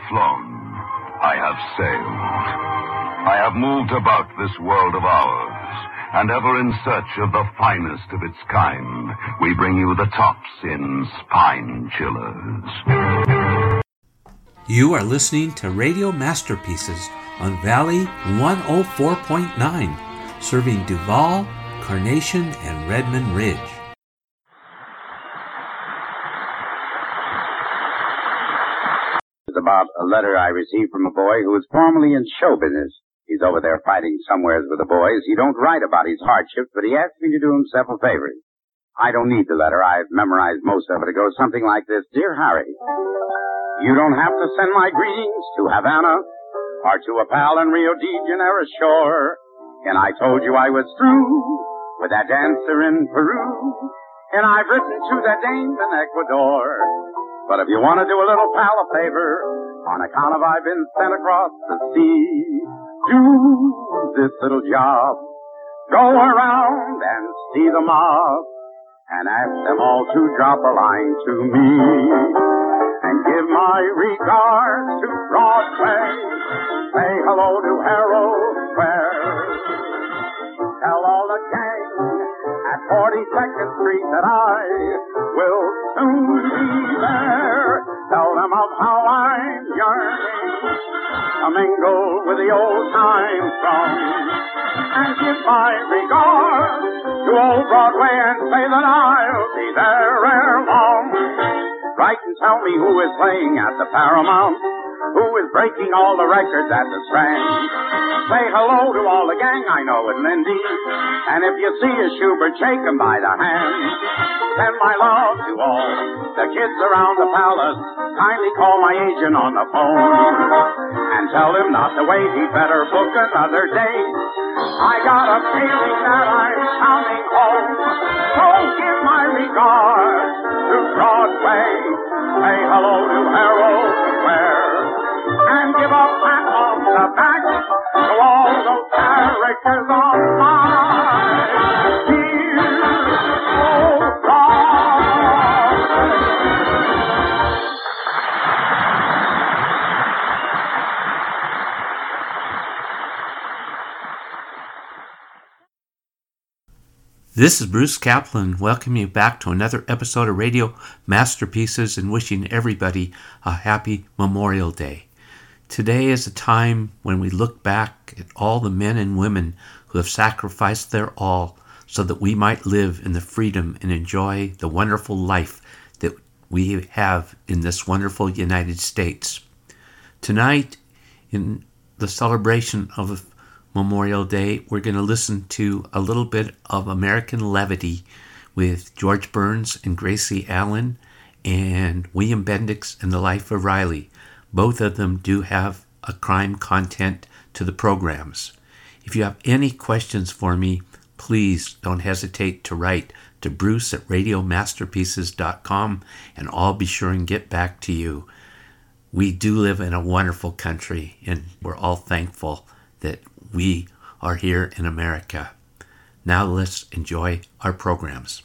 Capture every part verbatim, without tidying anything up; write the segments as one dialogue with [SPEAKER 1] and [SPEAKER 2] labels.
[SPEAKER 1] flown. I have sailed. I have moved about this world of ours, and ever in search of the finest of its kind, we bring you the tops in Spine Chillers.
[SPEAKER 2] You are listening to Radio Masterpieces on Valley one oh four point nine, serving Duval, Carnation, and Redmond Ridge.
[SPEAKER 3] It's about a letter I received from a boy who was formerly in show business. He's over there fighting somewheres with the boys. He don't write about his hardships, but he asked me to do himself a favor. I don't need the letter. I've memorized most of it. It goes something like this. Dear Harry, you don't have to send my greetings to Havana or to a pal in Rio de Janeiro shore. And I told you I was through with that dancer in Peru. And I've written to that dame in Ecuador. But if you want to do a little pal a favor, on account of I've been sent across the sea, do this little job. Go around and see the mob and ask them all to drop a line to me. And give my regards to Broadway. Say hello to Harold Square. Tell all the gang at forty-second Street that I will soon be there. Tell them of how I'm yearning to mingle with the old-time song. And give my regards to old Broadway and say that I'll be there ere long. Write and tell me who is playing at the Paramount, who is breaking all the records at the Strand. Say hello to all the gang I know in Lindy, and if you see a Schubert, shake him by the hand. Send my love to all the kids around the palace. Kindly call my agent on the phone and tell him not to wait, he'd better book another date. I got a feeling that I'm coming home, so give my regards to Broadway. Say hello to Harold Square and give a pat on the back to all those characters on my dear old Broadway.
[SPEAKER 2] This is Bruce Kaplan welcoming you back to another episode of Radio Masterpieces and wishing everybody a happy Memorial Day. Today is a time when we look back at all the men and women who have sacrificed their all so that we might live in the freedom and enjoy the wonderful life that we have in this wonderful United States. Tonight, in the celebration of Memorial Day, we're going to listen to a little bit of American Levity with George Burns and Gracie Allen and William Bendix and the Life of Riley. Both of them do have a crime content to the programs. If you have any questions for me, please don't hesitate to write to Bruce at radio masterpieces dot com and I'll be sure and get back to you. We do live in a wonderful country and we're all thankful that we are here in America. Now let's enjoy our programs.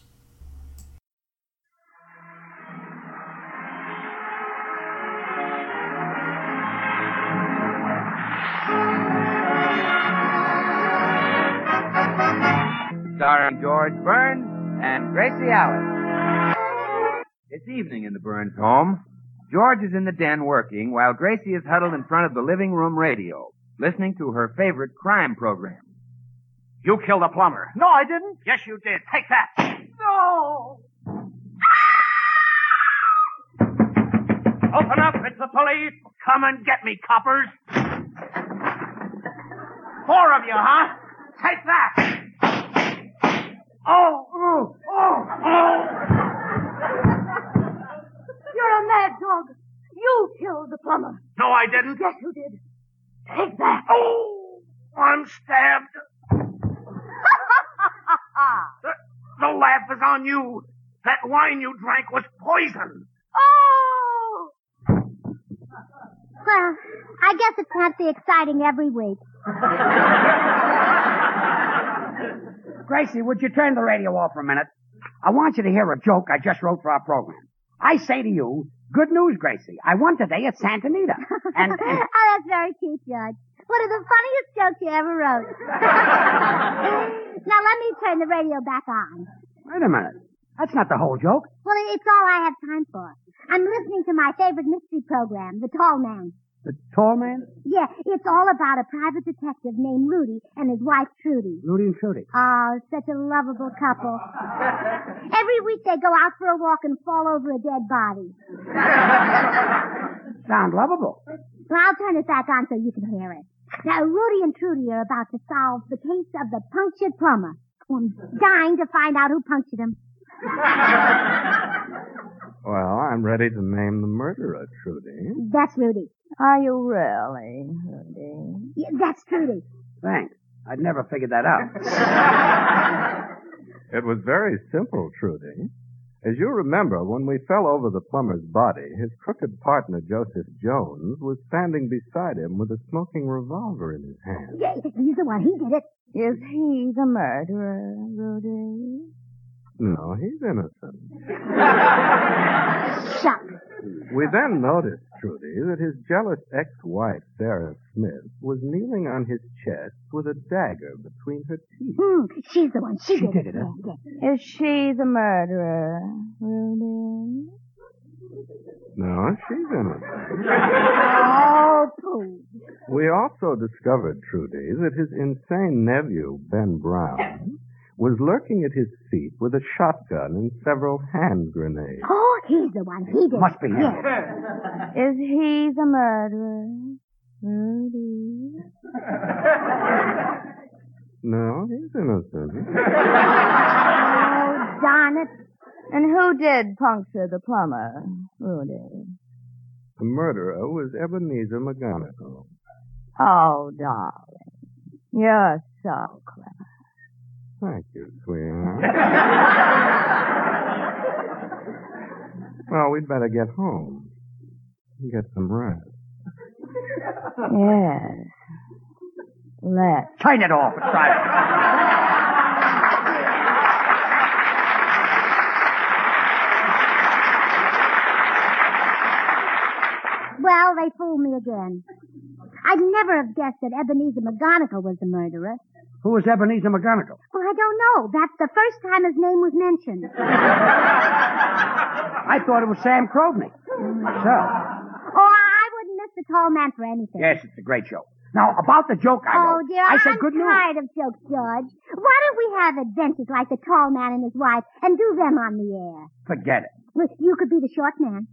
[SPEAKER 4] Starring George Burns and Gracie Allen. It's evening in the Burns home. George is in the den working while Gracie is huddled in front of the living room radio, listening to her favorite crime program.
[SPEAKER 5] You killed the plumber.
[SPEAKER 6] No, I didn't.
[SPEAKER 5] Yes, you did. Take that.
[SPEAKER 6] No.
[SPEAKER 5] Open up. It's the police. Come and get me, coppers. Four of you, huh? Take that. Oh, oh, oh, oh.
[SPEAKER 7] You're a mad dog. You killed the plumber.
[SPEAKER 5] No, I didn't.
[SPEAKER 7] Yes, you did. Take that.
[SPEAKER 5] Oh, I'm stabbed. the, the laugh is on you. That wine you drank was poison.
[SPEAKER 7] Oh! Well, I guess it can't be exciting every week.
[SPEAKER 6] Gracie, would you turn the radio off for a minute? I want you to hear a joke I just wrote for our program. I say to you, Good news, Gracie. I won today at Santa Anita. And, and...
[SPEAKER 7] Oh, that's very cute, George. One of the funniest jokes you ever wrote. Now let me turn the radio back on.
[SPEAKER 6] Wait a minute. That's not the whole joke.
[SPEAKER 7] Well, it's all I have time for. I'm listening to my favorite mystery program, The Tall Man.
[SPEAKER 6] The tall man?
[SPEAKER 7] Yeah, it's all about a private detective named Rudy and his wife Trudy.
[SPEAKER 6] Rudy and Trudy.
[SPEAKER 7] Oh, such a lovable couple. Every week they go out for a walk and fall over a dead body.
[SPEAKER 6] Sound lovable.
[SPEAKER 7] Well, I'll turn it back on so you can hear it. Now, Rudy and Trudy are about to solve the case of the punctured plumber. I'm dying to find out who punctured him.
[SPEAKER 8] Well, I'm ready to name the murderer, Trudy.
[SPEAKER 7] That's Rudy.
[SPEAKER 9] Are you really, Rudy?
[SPEAKER 7] Yeah, that's Trudy.
[SPEAKER 6] Thanks. I'd never figured that out.
[SPEAKER 8] It was very simple, Trudy. As you remember, when we fell over the plumber's body, his crooked partner, Joseph Jones, was standing beside him with a smoking revolver in his hand.
[SPEAKER 7] Yeah, he's the one. He did it.
[SPEAKER 9] Is he the murderer, Rudy?
[SPEAKER 8] No, he's innocent.
[SPEAKER 7] Shut.
[SPEAKER 8] We then noticed, Trudy, that his jealous ex-wife, Sarah Smith, was kneeling on his chest with a dagger between her teeth.
[SPEAKER 7] Hmm, she's the one. She,
[SPEAKER 6] She
[SPEAKER 7] did,
[SPEAKER 6] did
[SPEAKER 7] it.
[SPEAKER 6] it, huh?
[SPEAKER 7] Yeah, yeah.
[SPEAKER 9] Is she the murderer, Rudy?
[SPEAKER 8] No, she's innocent.
[SPEAKER 7] Oh, pooh.
[SPEAKER 8] We also discovered, Trudy, that his insane nephew, Ben Brown, was lurking at his feet with a shotgun and several hand grenades.
[SPEAKER 7] Oh, he's the one. He did
[SPEAKER 6] Must
[SPEAKER 7] it.
[SPEAKER 6] be him.
[SPEAKER 7] Yeah.
[SPEAKER 9] Is he the murderer, Rudy?
[SPEAKER 8] No, he's innocent.
[SPEAKER 7] Oh, darn it.
[SPEAKER 9] And who did puncture the plumber, Rudy?
[SPEAKER 8] The murderer was Ebenezer McGonagall.
[SPEAKER 9] Oh, darling. You're so clever.
[SPEAKER 8] Thank you, sweetheart. Well, we'd better get home and get some rest.
[SPEAKER 9] Yes. Let's.
[SPEAKER 6] Turn it off. It's private.
[SPEAKER 7] Well, they fooled me again. I'd never have guessed that Ebenezer McGonagall was the murderer.
[SPEAKER 6] Who was Ebenezer McGonagall?
[SPEAKER 7] Well, I don't know. That's the first time his name was mentioned.
[SPEAKER 6] I thought it was Sam Crowdney. So.
[SPEAKER 7] Oh, I wouldn't miss the tall man for anything.
[SPEAKER 6] Yes, it's a great joke. Now, about the joke I
[SPEAKER 7] Oh,
[SPEAKER 6] wrote,
[SPEAKER 7] dear,
[SPEAKER 6] I said
[SPEAKER 7] I'm
[SPEAKER 6] good news.
[SPEAKER 7] tired of jokes, George. Why don't we have adventures like the tall man and his wife and do them on the air?
[SPEAKER 6] Forget it.
[SPEAKER 7] Well, you could be the short man.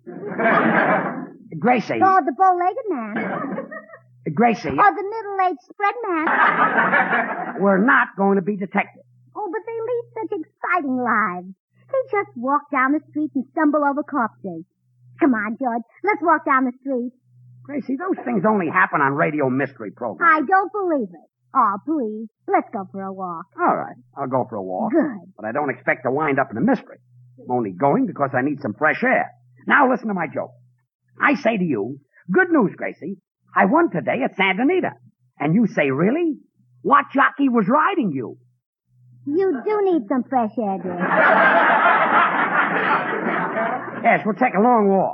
[SPEAKER 6] Gracie.
[SPEAKER 7] Or the bow-legged man.
[SPEAKER 6] Gracie.
[SPEAKER 7] Or the middle-aged spread man.
[SPEAKER 6] We're not going to be detectives.
[SPEAKER 7] Oh, but they lead such exciting lives. They just walk down the street and stumble over corpses. Come on, George. Let's walk down the street.
[SPEAKER 6] Gracie, those things only happen on radio mystery programs.
[SPEAKER 7] I don't believe it. Oh, please. Let's go for a walk.
[SPEAKER 6] All right. I'll go for a walk.
[SPEAKER 7] Good.
[SPEAKER 6] But I don't expect to wind up in a mystery. I'm only going because I need some fresh air. Now listen to my joke. I say to you, good news, Gracie. I won today at Santa Anita. And you say, really? What jockey was riding you?
[SPEAKER 7] You do need some fresh air, dear.
[SPEAKER 6] Yes, we'll take a long walk.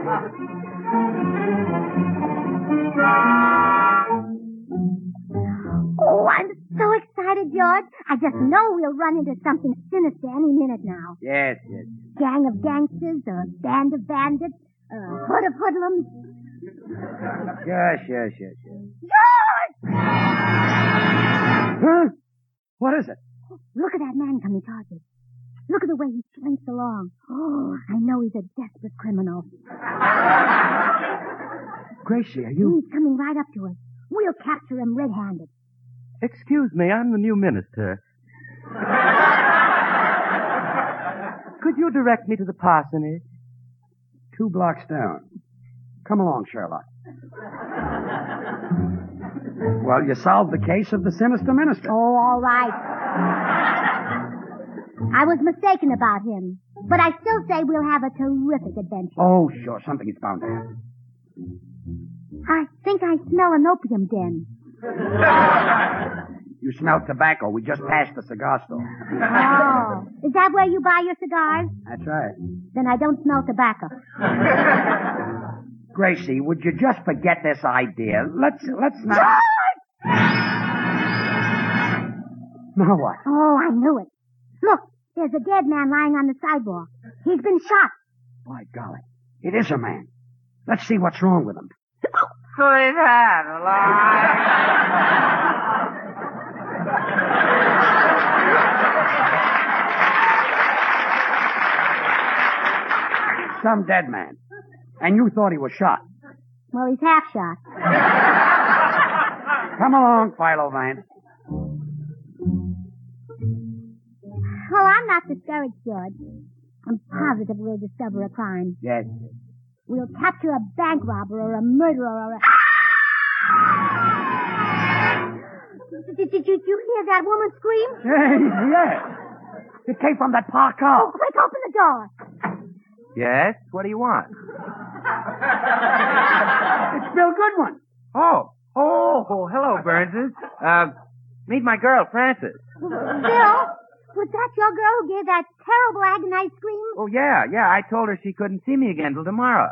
[SPEAKER 7] Oh, I'm so excited, George. I just know we'll run into something sinister any minute now.
[SPEAKER 6] Yes, yes.
[SPEAKER 7] Gang of gangsters, or band of bandits, or hood of hoodlums.
[SPEAKER 6] Yes, yes, yes, yes.
[SPEAKER 7] George!
[SPEAKER 6] Huh? What is it?
[SPEAKER 7] Look at that man coming towards us. Look at the way he slinks along. Oh, I know he's a desperate criminal.
[SPEAKER 6] Gracie, are you...
[SPEAKER 7] He's coming right up to us. We'll capture him red-handed.
[SPEAKER 10] Excuse me, I'm the new minister. Could you direct me to the parsonage?
[SPEAKER 6] Two blocks down. Come along, Sherlock. Well, you solved the case of the sinister minister.
[SPEAKER 7] Oh, all right. I was mistaken about him. But I still say we'll have a terrific adventure.
[SPEAKER 6] Oh, sure. Something is bound to happen.
[SPEAKER 7] I think I smell an opium den.
[SPEAKER 6] You You smell tobacco. We just passed the cigar store.
[SPEAKER 7] Oh. Is that where you buy your cigars?
[SPEAKER 6] That's right.
[SPEAKER 7] Then I don't smell tobacco.
[SPEAKER 6] Gracie, would you just forget this idea? Let's, let's not... Now what?
[SPEAKER 7] Oh, I knew it. Look, there's a dead man lying on the sidewalk. He's been shot.
[SPEAKER 6] By golly. It is a man. Let's see what's wrong with him.
[SPEAKER 4] Sweetheart, alive.
[SPEAKER 6] Some dead man. And you thought he was shot.
[SPEAKER 7] Well, he's half shot.
[SPEAKER 6] Come along, Philo Vance.
[SPEAKER 7] Oh, I'm not discouraged, George. I'm positive we'll discover a crime.
[SPEAKER 6] Yes.
[SPEAKER 7] We'll capture a bank robber or a murderer or a... Did, did, did you hear that woman scream?
[SPEAKER 6] Hey, yes. It came from that parked car.
[SPEAKER 7] Oh, quick, open the door.
[SPEAKER 4] Yes? What do you want?
[SPEAKER 6] It's Bill Goodwin.
[SPEAKER 4] Oh. Oh, oh hello, Burnses. Uh, meet my girl, Frances.
[SPEAKER 7] Bill, was that your girl who gave that terrible agonized scream?
[SPEAKER 4] Oh, yeah, yeah. I told her she couldn't see me again till tomorrow.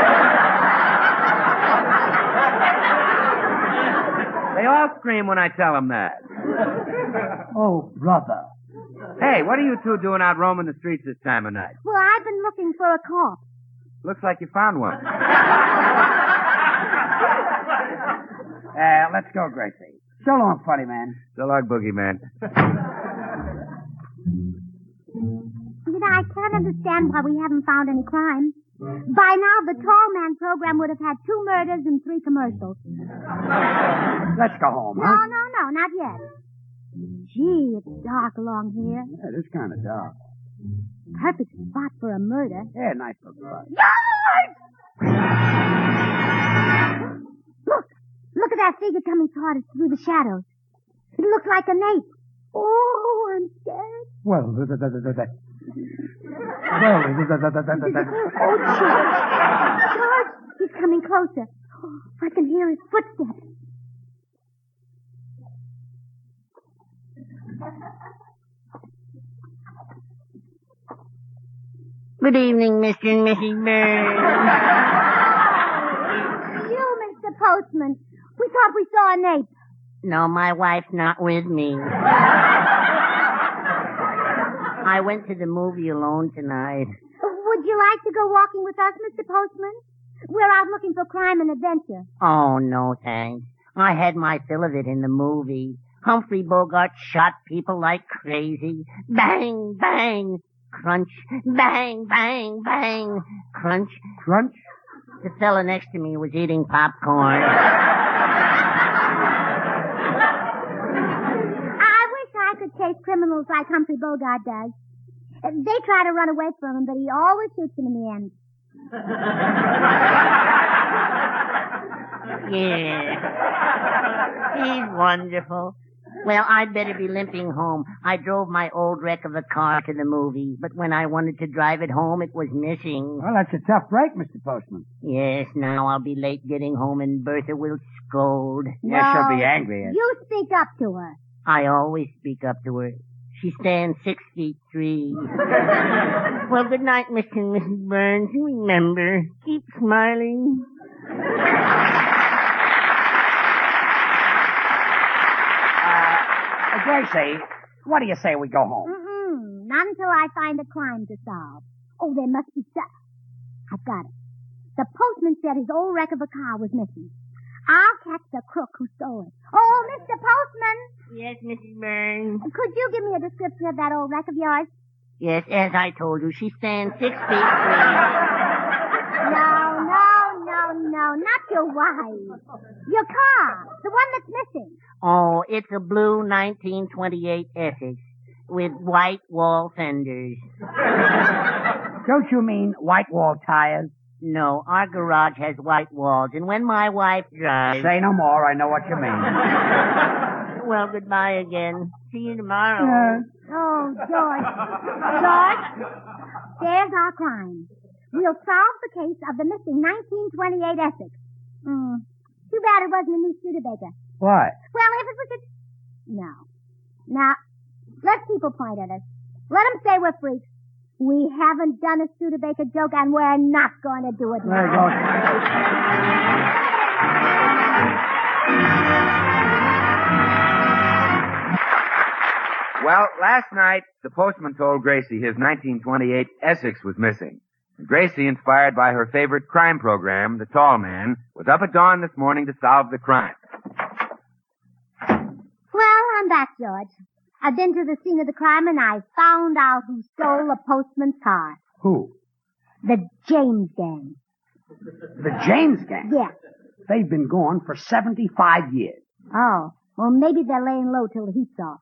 [SPEAKER 4] They all scream when I tell them that.
[SPEAKER 6] Oh, brother.
[SPEAKER 4] Hey, what are you two doing out roaming the streets this time of night?
[SPEAKER 7] Well, I've been looking for a corpse.
[SPEAKER 4] Looks like you found one.
[SPEAKER 6] Uh, let's go, Gracie. So long, funny man.
[SPEAKER 4] So long, Boogie Man.
[SPEAKER 7] You know, I can't understand why we haven't found any crime. By now, the Tall Man program would have had two murders and three commercials.
[SPEAKER 6] Let's go home,
[SPEAKER 7] No,
[SPEAKER 6] huh?
[SPEAKER 7] no, no, not yet. Gee, it's dark along here.
[SPEAKER 6] Yeah, it is kind of dark.
[SPEAKER 7] Perfect spot for a murder.
[SPEAKER 6] Yeah, nice little spot.
[SPEAKER 7] George! Look! Look at that figure coming toward us through the shadows. It looks like an ape. Oh, I'm scared.
[SPEAKER 6] Well, the, the, the, the, the. Well, the, the, the, the, the, the.
[SPEAKER 7] Oh, George! George! He's coming closer. Oh, I can hear his footsteps.
[SPEAKER 11] Good evening, Mister and Missus Burns.
[SPEAKER 7] You, Mister Postman. We thought we saw an ape.
[SPEAKER 11] No, my wife's not with me. I went to the movie alone tonight.
[SPEAKER 7] Would you like to go walking with us, Mister Postman? We're out looking for crime and adventure.
[SPEAKER 11] Oh, no, thanks. I had my fill of it in the movie. Humphrey Bogart shot people like crazy. Bang, bang. Crunch. Bang, bang, bang. Crunch.
[SPEAKER 6] Crunch?
[SPEAKER 11] The fella next to me was eating popcorn.
[SPEAKER 7] I wish I could chase criminals like Humphrey Bogart does. Uh, They try to run away from him, but he always shoots them in the end.
[SPEAKER 11] Yeah. He's wonderful. Well, I'd better be limping home. I drove my old wreck of a car to the movies, but when I wanted to drive it home, it was missing.
[SPEAKER 6] Well, that's a tough break, Mister Postman.
[SPEAKER 11] Yes, now I'll be late getting home and Bertha will scold.
[SPEAKER 6] Yeah, she'll be angry at
[SPEAKER 7] You speak up to her.
[SPEAKER 11] I always speak up to her. She stands six feet three. Well, good night, Mister and Missus Burns. Remember, keep smiling.
[SPEAKER 6] Uh, Gracie, what do you say we go home?
[SPEAKER 7] Mm-mm. Not until I find a crime to solve. Oh, there must be some. I've got it. The postman said his old wreck of a car was missing. I'll catch the crook who stole it. Oh, Mister Postman!
[SPEAKER 11] Yes, Missus Burns.
[SPEAKER 7] Could you give me a description of that old wreck of yours?
[SPEAKER 11] Yes, as I told you, she stands six feet three.
[SPEAKER 7] No, no, no, no, not your wife. Your car, the one that's missing.
[SPEAKER 11] Oh, it's a blue nineteen twenty-eight Essex with white wall fenders.
[SPEAKER 6] Don't you mean white wall tires?
[SPEAKER 11] No, our garage has white walls, and when my wife drives...
[SPEAKER 6] Say no more, I know what you mean.
[SPEAKER 11] Well, goodbye again. See you tomorrow.
[SPEAKER 6] Uh,
[SPEAKER 7] Oh, George. George, there's our crime. We'll solve the case of the missing nineteen twenty-eight Essex. Hmm. Too bad it wasn't a new Studebaker.
[SPEAKER 6] What?
[SPEAKER 7] Well, if it was a... now. Now, let people point at us. Let them say we're freaks. We haven't done a Studebaker joke, and we're not going to do it now.
[SPEAKER 6] There you go.
[SPEAKER 4] Well, last night, the postman told Gracie his nineteen twenty-eight Essex was missing. And Gracie, inspired by her favorite crime program, The Tall Man, was up at dawn this morning to solve the crime.
[SPEAKER 7] Well, I'm back, George. I've been to the scene of the crime, and I found out who stole the postman's car.
[SPEAKER 6] Who?
[SPEAKER 7] The James Gang.
[SPEAKER 6] The James Gang?
[SPEAKER 7] Yeah.
[SPEAKER 6] They've been gone for seventy-five years.
[SPEAKER 7] Oh. Well, maybe they're laying low till the heat's off.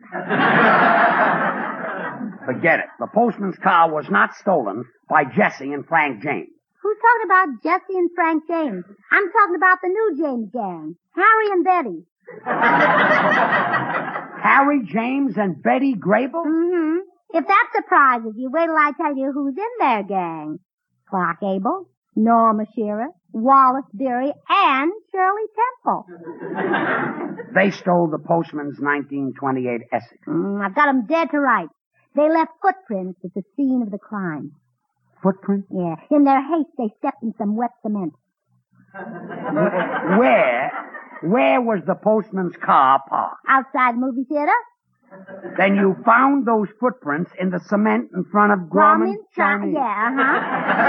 [SPEAKER 6] Forget it. The postman's car was not stolen by Jesse and Frank James.
[SPEAKER 7] Who's talking about Jesse and Frank James? I'm talking about the new James Gang. Harry and Betty.
[SPEAKER 6] Harry James and Betty Grable?
[SPEAKER 7] Mm-hmm. If that surprises you, wait till I tell you who's in their gang. Clark Abel, Norma Shearer, Wallace Beery, and Shirley Temple.
[SPEAKER 6] They stole the postman's nineteen twenty-eight Essex.
[SPEAKER 7] Mm, I've got them dead to rights. They left footprints at the scene of the crime.
[SPEAKER 6] Footprints?
[SPEAKER 7] Yeah. In their haste, they stepped in some wet cement.
[SPEAKER 6] Where? Where was the postman's car parked?
[SPEAKER 7] Outside the movie theater.
[SPEAKER 6] Then you found those footprints in the cement in front of Grauman's Chinese.
[SPEAKER 7] Yeah, uh-huh.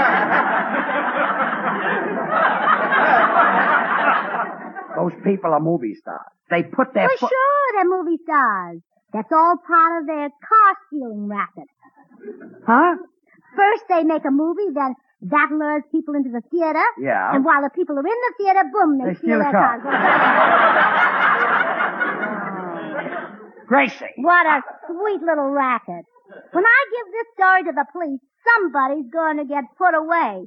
[SPEAKER 6] Those people are movie stars. They put their...
[SPEAKER 7] For
[SPEAKER 6] fo-
[SPEAKER 7] sure, they're movie stars. That's all part of their car-stealing racket.
[SPEAKER 6] Huh?
[SPEAKER 7] First they make a movie, then that lures people into the theater.
[SPEAKER 6] Yeah.
[SPEAKER 7] And while the people are in the theater, boom, they,
[SPEAKER 6] They steal
[SPEAKER 7] their
[SPEAKER 6] a car.
[SPEAKER 7] cars.
[SPEAKER 6] Gracie.
[SPEAKER 7] What a sweet little racket. When I give this story to the police, somebody's going to get put away.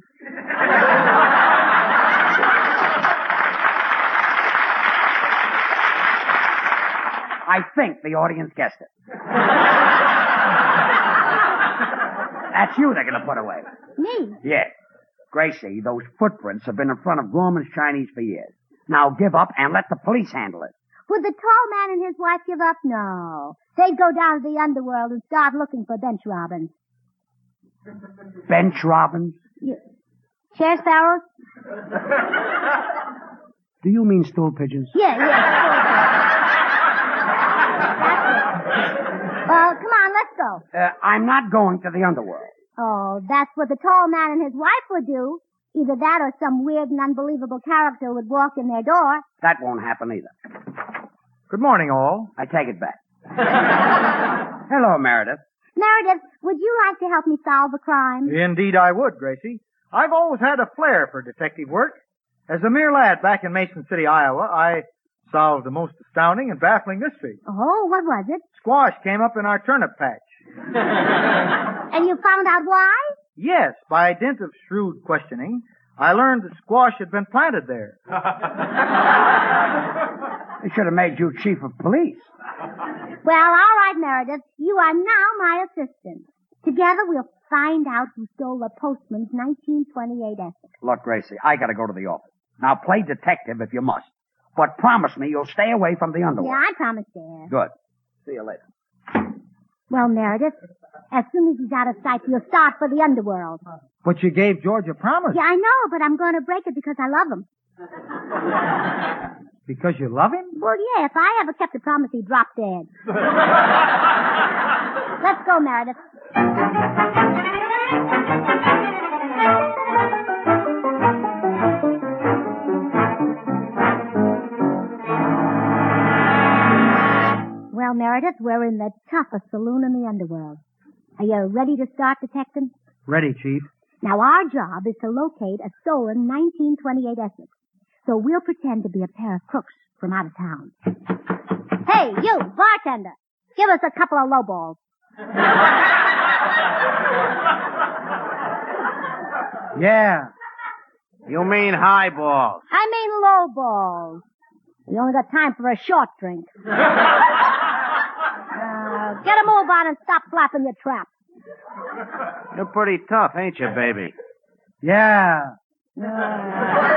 [SPEAKER 6] I think the audience guessed it. That's you they're going to put away.
[SPEAKER 7] Me?
[SPEAKER 6] Yes. Gracie, those footprints have been in front of Grauman's Chinese for years. Now give up and let the police handle it.
[SPEAKER 7] Would the tall man and his wife give up? No. They'd go down to the underworld and start looking for bench robbins.
[SPEAKER 6] Bench Robbins?
[SPEAKER 7] Yeah. Chair sparrows?
[SPEAKER 6] Do you mean stool pigeons?
[SPEAKER 7] Yeah, yeah. Well, come on, let's go.
[SPEAKER 6] Uh, I'm not going to the underworld.
[SPEAKER 7] Oh, that's what the tall man and his wife would do. Either that or some weird and unbelievable character would walk in their door.
[SPEAKER 6] That won't happen either.
[SPEAKER 12] Good morning, all.
[SPEAKER 6] I take it back. Hello, Meredith.
[SPEAKER 7] Meredith, would you like to help me solve a crime?
[SPEAKER 12] Indeed I would, Gracie. I've always had a flair for detective work. As a mere lad back in Mason City, Iowa, I solved the most astounding and baffling mystery.
[SPEAKER 7] Oh, what was it?
[SPEAKER 12] Squash came up in our turnip patch.
[SPEAKER 7] And you found out why?
[SPEAKER 12] Yes, by dint of shrewd questioning, I learned that squash had been planted there.
[SPEAKER 6] They should have made you chief of police.
[SPEAKER 7] Well, all right, Meredith. You are now my assistant. Together we'll find out who stole the postman's nineteen twenty-eight Essex.
[SPEAKER 6] Look, Gracie, I gotta go to the office. Now play detective if you must. But promise me you'll stay away from the underworld.
[SPEAKER 7] Yeah, I promise, dear.
[SPEAKER 6] Good. See you later.
[SPEAKER 7] Well, Meredith, as soon as he's out of sight, we'll start for the underworld.
[SPEAKER 12] But you gave George a promise.
[SPEAKER 7] Yeah, I know, but I'm going to break it because I love him.
[SPEAKER 12] Because you love him?
[SPEAKER 7] Well, yeah, if I ever kept a promise, he'd drop dead. Let's go, Meredith. Well, Meredith, we're in the toughest saloon in the underworld. Are you ready to start detecting?
[SPEAKER 12] Ready, Chief.
[SPEAKER 7] Now, our job is to locate a stolen nineteen twenty-eight Essex. So we'll pretend to be a pair of crooks from out of town. Hey, you, bartender, give us a couple of lowballs.
[SPEAKER 12] Yeah. You mean highballs.
[SPEAKER 7] I mean lowballs. We only got time for a short drink. uh, get a move on and stop flapping your trap.
[SPEAKER 13] You're pretty tough, ain't you, baby?
[SPEAKER 12] Yeah.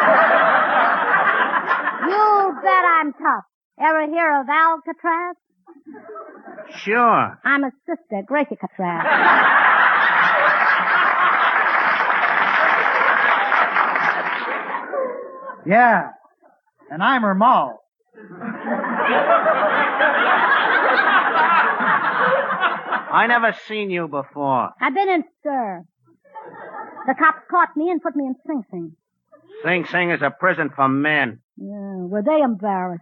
[SPEAKER 7] You bet I'm tough. Ever hear of Alcatraz?
[SPEAKER 13] Sure.
[SPEAKER 7] I'm his sister, Gracie Catraz.
[SPEAKER 12] Yeah. And I'm her ma.
[SPEAKER 13] I never seen you before.
[SPEAKER 7] I've been in stir. The cops caught me and put me in Sing Sing.
[SPEAKER 13] Sing Sing is a prison for men.
[SPEAKER 7] Yeah, were they embarrassed?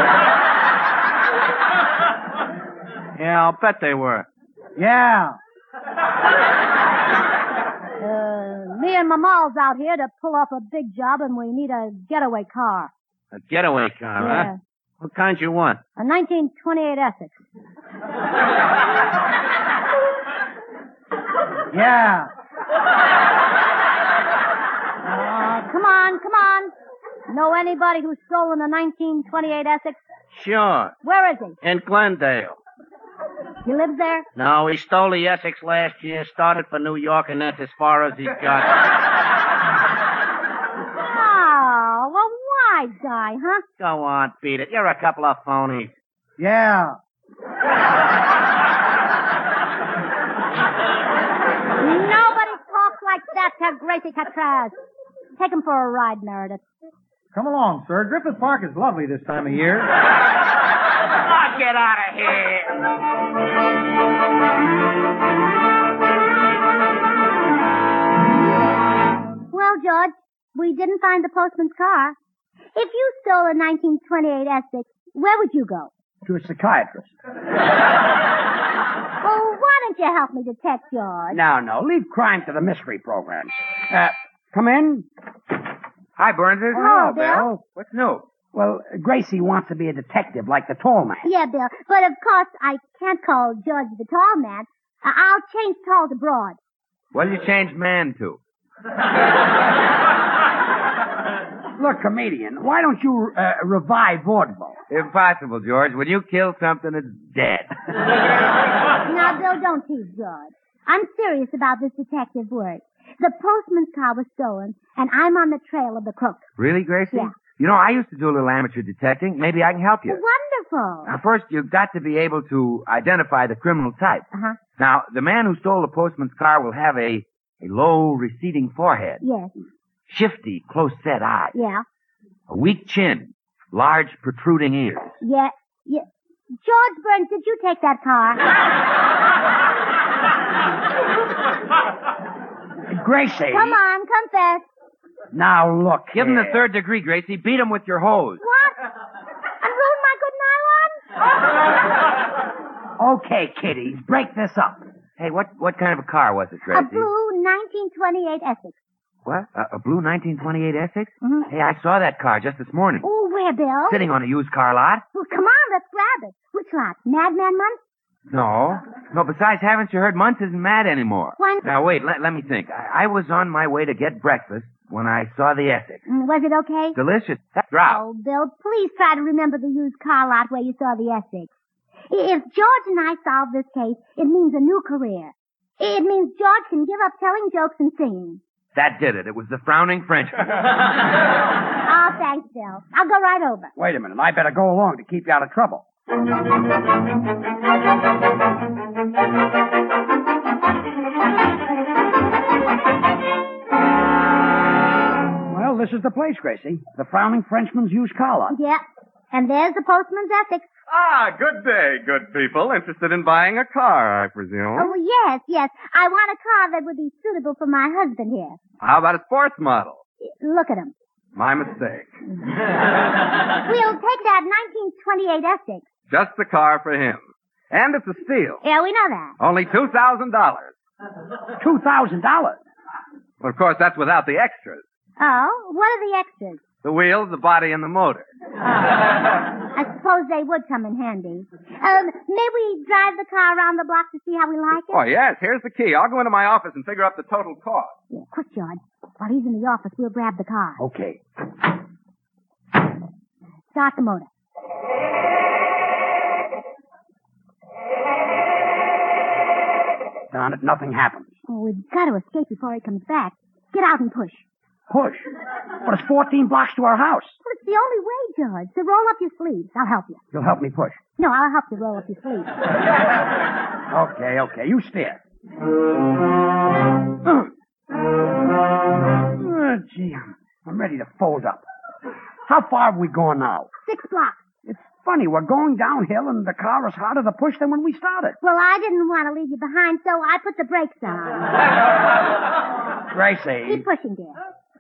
[SPEAKER 13] Yeah, I'll bet they were.
[SPEAKER 12] Yeah.
[SPEAKER 7] Uh, me and Mamal's out here to pull off a big job, and we need a getaway car.
[SPEAKER 13] A getaway car,
[SPEAKER 7] Yeah.
[SPEAKER 13] huh? What kind you want?
[SPEAKER 7] A nineteen twenty-eight Essex.
[SPEAKER 12] Yeah.
[SPEAKER 7] Uh, come on, come on. Know anybody who's stolen a nineteen twenty-eight Essex?
[SPEAKER 13] Sure.
[SPEAKER 7] Where is he?
[SPEAKER 13] In Glendale.
[SPEAKER 7] He lives there?
[SPEAKER 13] No, he stole the Essex last year, started for New York, and that's as far as he got.
[SPEAKER 7] Oh, a wise guy, huh?
[SPEAKER 13] Go on, beat it. You're a couple of phonies.
[SPEAKER 12] Yeah.
[SPEAKER 7] Nobody talks like that to Gracie Catraz. Take him for a ride, Meredith.
[SPEAKER 12] Come along, sir. Griffith Park is lovely this time of year.
[SPEAKER 13] Oh, get out of here.
[SPEAKER 7] Well, George, we didn't find the postman's car. If you stole a nineteen twenty-eight Essex, where would you go?
[SPEAKER 6] To a psychiatrist.
[SPEAKER 7] Well, why don't you help me detect George?
[SPEAKER 6] No, no. Leave crime to the mystery program. Uh, come in.
[SPEAKER 4] Hi, Burnses.
[SPEAKER 7] Hello, Bill.
[SPEAKER 4] What's new?
[SPEAKER 6] Well, Gracie wants to be a detective like the tall man.
[SPEAKER 7] Yeah, Bill. But of course, I can't call George the tall man. Uh, I'll change tall to broad.
[SPEAKER 4] What'll you change man to?
[SPEAKER 6] Look, comedian, why don't you uh, revive vaudeville?
[SPEAKER 4] Impossible, George. When you kill something, it's dead.
[SPEAKER 7] Now, Bill, don't tease George. I'm serious about this detective work. The postman's car was stolen, and I'm on the trail of the crook.
[SPEAKER 4] Really, Gracie?
[SPEAKER 7] Yeah.
[SPEAKER 4] You know, I used to do a little amateur detecting. Maybe I can help you.
[SPEAKER 7] Wonderful.
[SPEAKER 4] Now, first, you've got to be able to identify the criminal type.
[SPEAKER 7] Uh-huh.
[SPEAKER 4] Now, the man who stole the postman's car will have a, a low, receding forehead,
[SPEAKER 7] Yes.
[SPEAKER 4] shifty, close-set eyes,
[SPEAKER 7] Yeah.
[SPEAKER 4] a weak chin, large, protruding ears.
[SPEAKER 7] Yeah. Yeah. George Burns, did you take that car?
[SPEAKER 6] Gracie.
[SPEAKER 7] Come on, confess.
[SPEAKER 6] Now, look.
[SPEAKER 4] Give him the
[SPEAKER 6] here.
[SPEAKER 4] third degree, Gracie. Beat him with your hose.
[SPEAKER 7] What? And ruin my good nylon?
[SPEAKER 6] Okay, kiddies, break this up.
[SPEAKER 4] Hey, what, what kind of a car was it,
[SPEAKER 7] A
[SPEAKER 4] Gracie?
[SPEAKER 7] blue nineteen twenty-eight Essex.
[SPEAKER 4] What? A, a blue nineteen twenty-eight Essex?
[SPEAKER 7] Mm-hmm.
[SPEAKER 4] Hey, I saw that car just this morning.
[SPEAKER 7] Oh, where, Bill?
[SPEAKER 4] Sitting on a used car lot.
[SPEAKER 7] Well, come on, let's grab it. Which lot? Madman Month?
[SPEAKER 4] No. No, besides, haven't you heard? Muntz isn't mad anymore.
[SPEAKER 7] Why?
[SPEAKER 4] Now, wait, let, let me think. I, I was on my way to get breakfast when I saw the Essex.
[SPEAKER 7] Mm, was it okay?
[SPEAKER 4] Delicious. That drop.
[SPEAKER 7] Oh, Bill, please try to remember the used car lot where you saw the Essex. I- If George and I solve this case, it means a new career. It means George can give up telling jokes and singing.
[SPEAKER 4] That did it. It was the frowning Frenchman.
[SPEAKER 7] Oh, thanks, Bill. I'll go right over.
[SPEAKER 6] Wait a minute. I better go along to keep you out of trouble. Well, this is the place, Gracie. The Frowning Frenchman's used car lot.
[SPEAKER 7] Yep. And there's the postman's Essex.
[SPEAKER 14] Ah, good day, good people. Interested in buying a car, I presume.
[SPEAKER 7] Oh, yes, yes. I want a car that would be suitable for my husband here.
[SPEAKER 14] How about a sports model?
[SPEAKER 7] Look at him.
[SPEAKER 14] My mistake.
[SPEAKER 7] We'll take that nineteen twenty-eight Essex.
[SPEAKER 14] Just the car for him. And it's a steal.
[SPEAKER 7] Yeah, we know that.
[SPEAKER 14] Only two thousand dollars.
[SPEAKER 6] Two thousand dollars?
[SPEAKER 14] Well, of course, that's without the extras.
[SPEAKER 7] Oh, what are the extras?
[SPEAKER 14] The wheels, the body, and the motor.
[SPEAKER 7] I suppose they would come in handy. Um, may we drive the car around the block to see how we like it?
[SPEAKER 14] Oh, yes. Here's the key. I'll go into my office and figure up the total cost.
[SPEAKER 7] Yeah, quick, George. While he's in the office, we'll grab the car.
[SPEAKER 6] Okay.
[SPEAKER 7] Start the motor.
[SPEAKER 6] Darn it, nothing happens.
[SPEAKER 7] Oh, we've got to escape before he comes back. Get out and push.
[SPEAKER 6] Push? But it's fourteen blocks to our house.
[SPEAKER 7] Well, it's the only way, George. So roll up your sleeves. I'll help you.
[SPEAKER 6] You'll help me push.
[SPEAKER 7] No, I'll help you roll up your sleeves.
[SPEAKER 6] Okay, okay. You steer. Oh, gee, I'm, I'm ready to fold up. How far have we gone now?
[SPEAKER 7] Six blocks.
[SPEAKER 6] It's funny. We're going downhill, and the car is harder to push than when we started.
[SPEAKER 7] Well, I didn't want to leave you behind, so I put the brakes on.
[SPEAKER 6] Gracie.
[SPEAKER 7] Keep pushing, dear.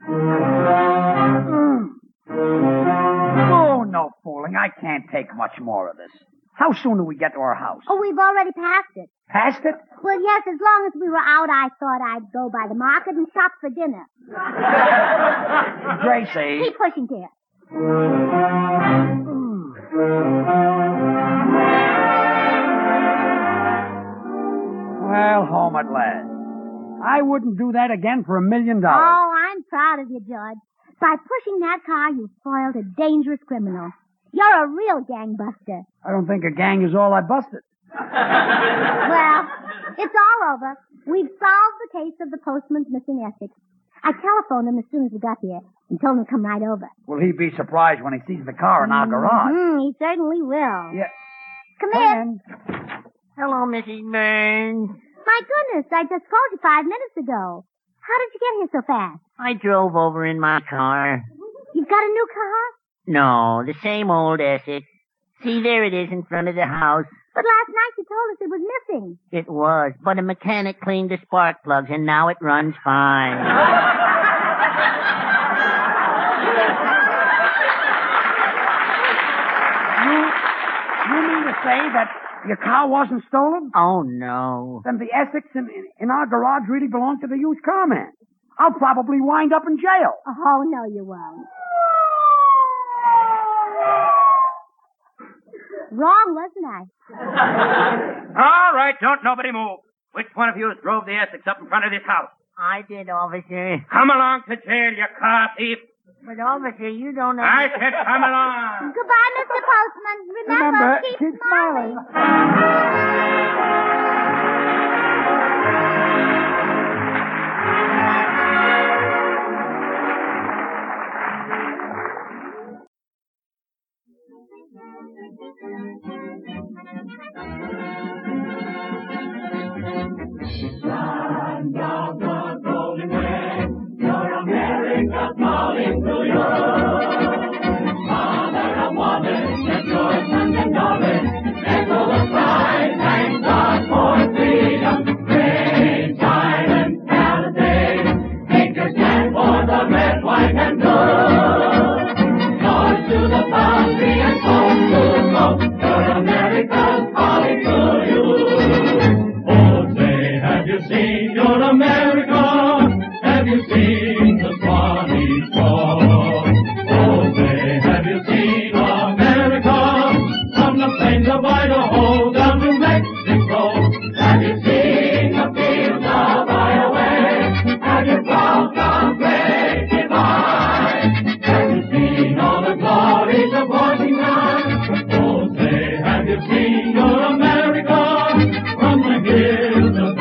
[SPEAKER 6] Oh, no fooling. I can't take much more of this. How soon do we get to our house?
[SPEAKER 7] Oh, we've already passed it.
[SPEAKER 6] Passed it?
[SPEAKER 7] Well, yes, as long as we were out, I thought I'd go by the market and shop for dinner.
[SPEAKER 6] Gracie.
[SPEAKER 7] Keep pushing, dear.
[SPEAKER 6] Well, home at last. I wouldn't do that again for a million dollars.
[SPEAKER 7] Oh, I'm proud of you, George. By pushing that car, you foiled a dangerous criminal. You're a real gangbuster.
[SPEAKER 6] I don't think a gang is all I busted.
[SPEAKER 7] Well, it's all over. We've solved the case of the postman's missing Essex. I telephoned him as soon as we got here and told him to come right over.
[SPEAKER 6] Will he be surprised when he sees the car in our garage?
[SPEAKER 7] Mm-hmm, he certainly will.
[SPEAKER 6] Yeah.
[SPEAKER 7] Come
[SPEAKER 6] Come
[SPEAKER 7] in.
[SPEAKER 6] in.
[SPEAKER 11] Hello, Missus Burns.
[SPEAKER 7] My goodness, I just called you five minutes ago. How did you get here so fast?
[SPEAKER 11] I drove over in my car.
[SPEAKER 7] You've got a new car?
[SPEAKER 11] No, the same old Essex. See, there it is in front of the house.
[SPEAKER 7] But last night you told us it was missing.
[SPEAKER 11] It was, but a mechanic cleaned the spark plugs, and now it runs fine.
[SPEAKER 6] You, you mean to say that your car wasn't stolen?
[SPEAKER 11] Oh, no.
[SPEAKER 6] Then the Essex in, in, in our garage really belonged to the used car man. I'll probably wind up in jail.
[SPEAKER 7] Oh, no, you won't. Wrong, wasn't I?
[SPEAKER 13] All right, don't nobody move. Which one of you drove the Essex up in front of this house?
[SPEAKER 11] I did, officer.
[SPEAKER 13] Come along to jail, you car thief.
[SPEAKER 11] But, officer, you don't know...
[SPEAKER 13] I said come along.
[SPEAKER 7] Goodbye, Mister Postman. Remember,
[SPEAKER 6] Remember
[SPEAKER 7] keep,
[SPEAKER 6] keep
[SPEAKER 7] smiling.
[SPEAKER 15] Land of the golden wave, your America calling to you. Father of waters, let your sons and daughters echo the cry, thank God for freedom. Great silent Palisade, take your stand for the red, white, and blue. North to the boundary and home to go, your America's calling to you. Have you seen your America? Have you seen the Swanee shore? Oh, say, have you seen America? From the plains of Idaho down to Mexico. Have you seen the fields of Iowa? Have you crossed the great divide? Have you seen all the glories of Washington? Oh, say, have you seen your America? From the hills of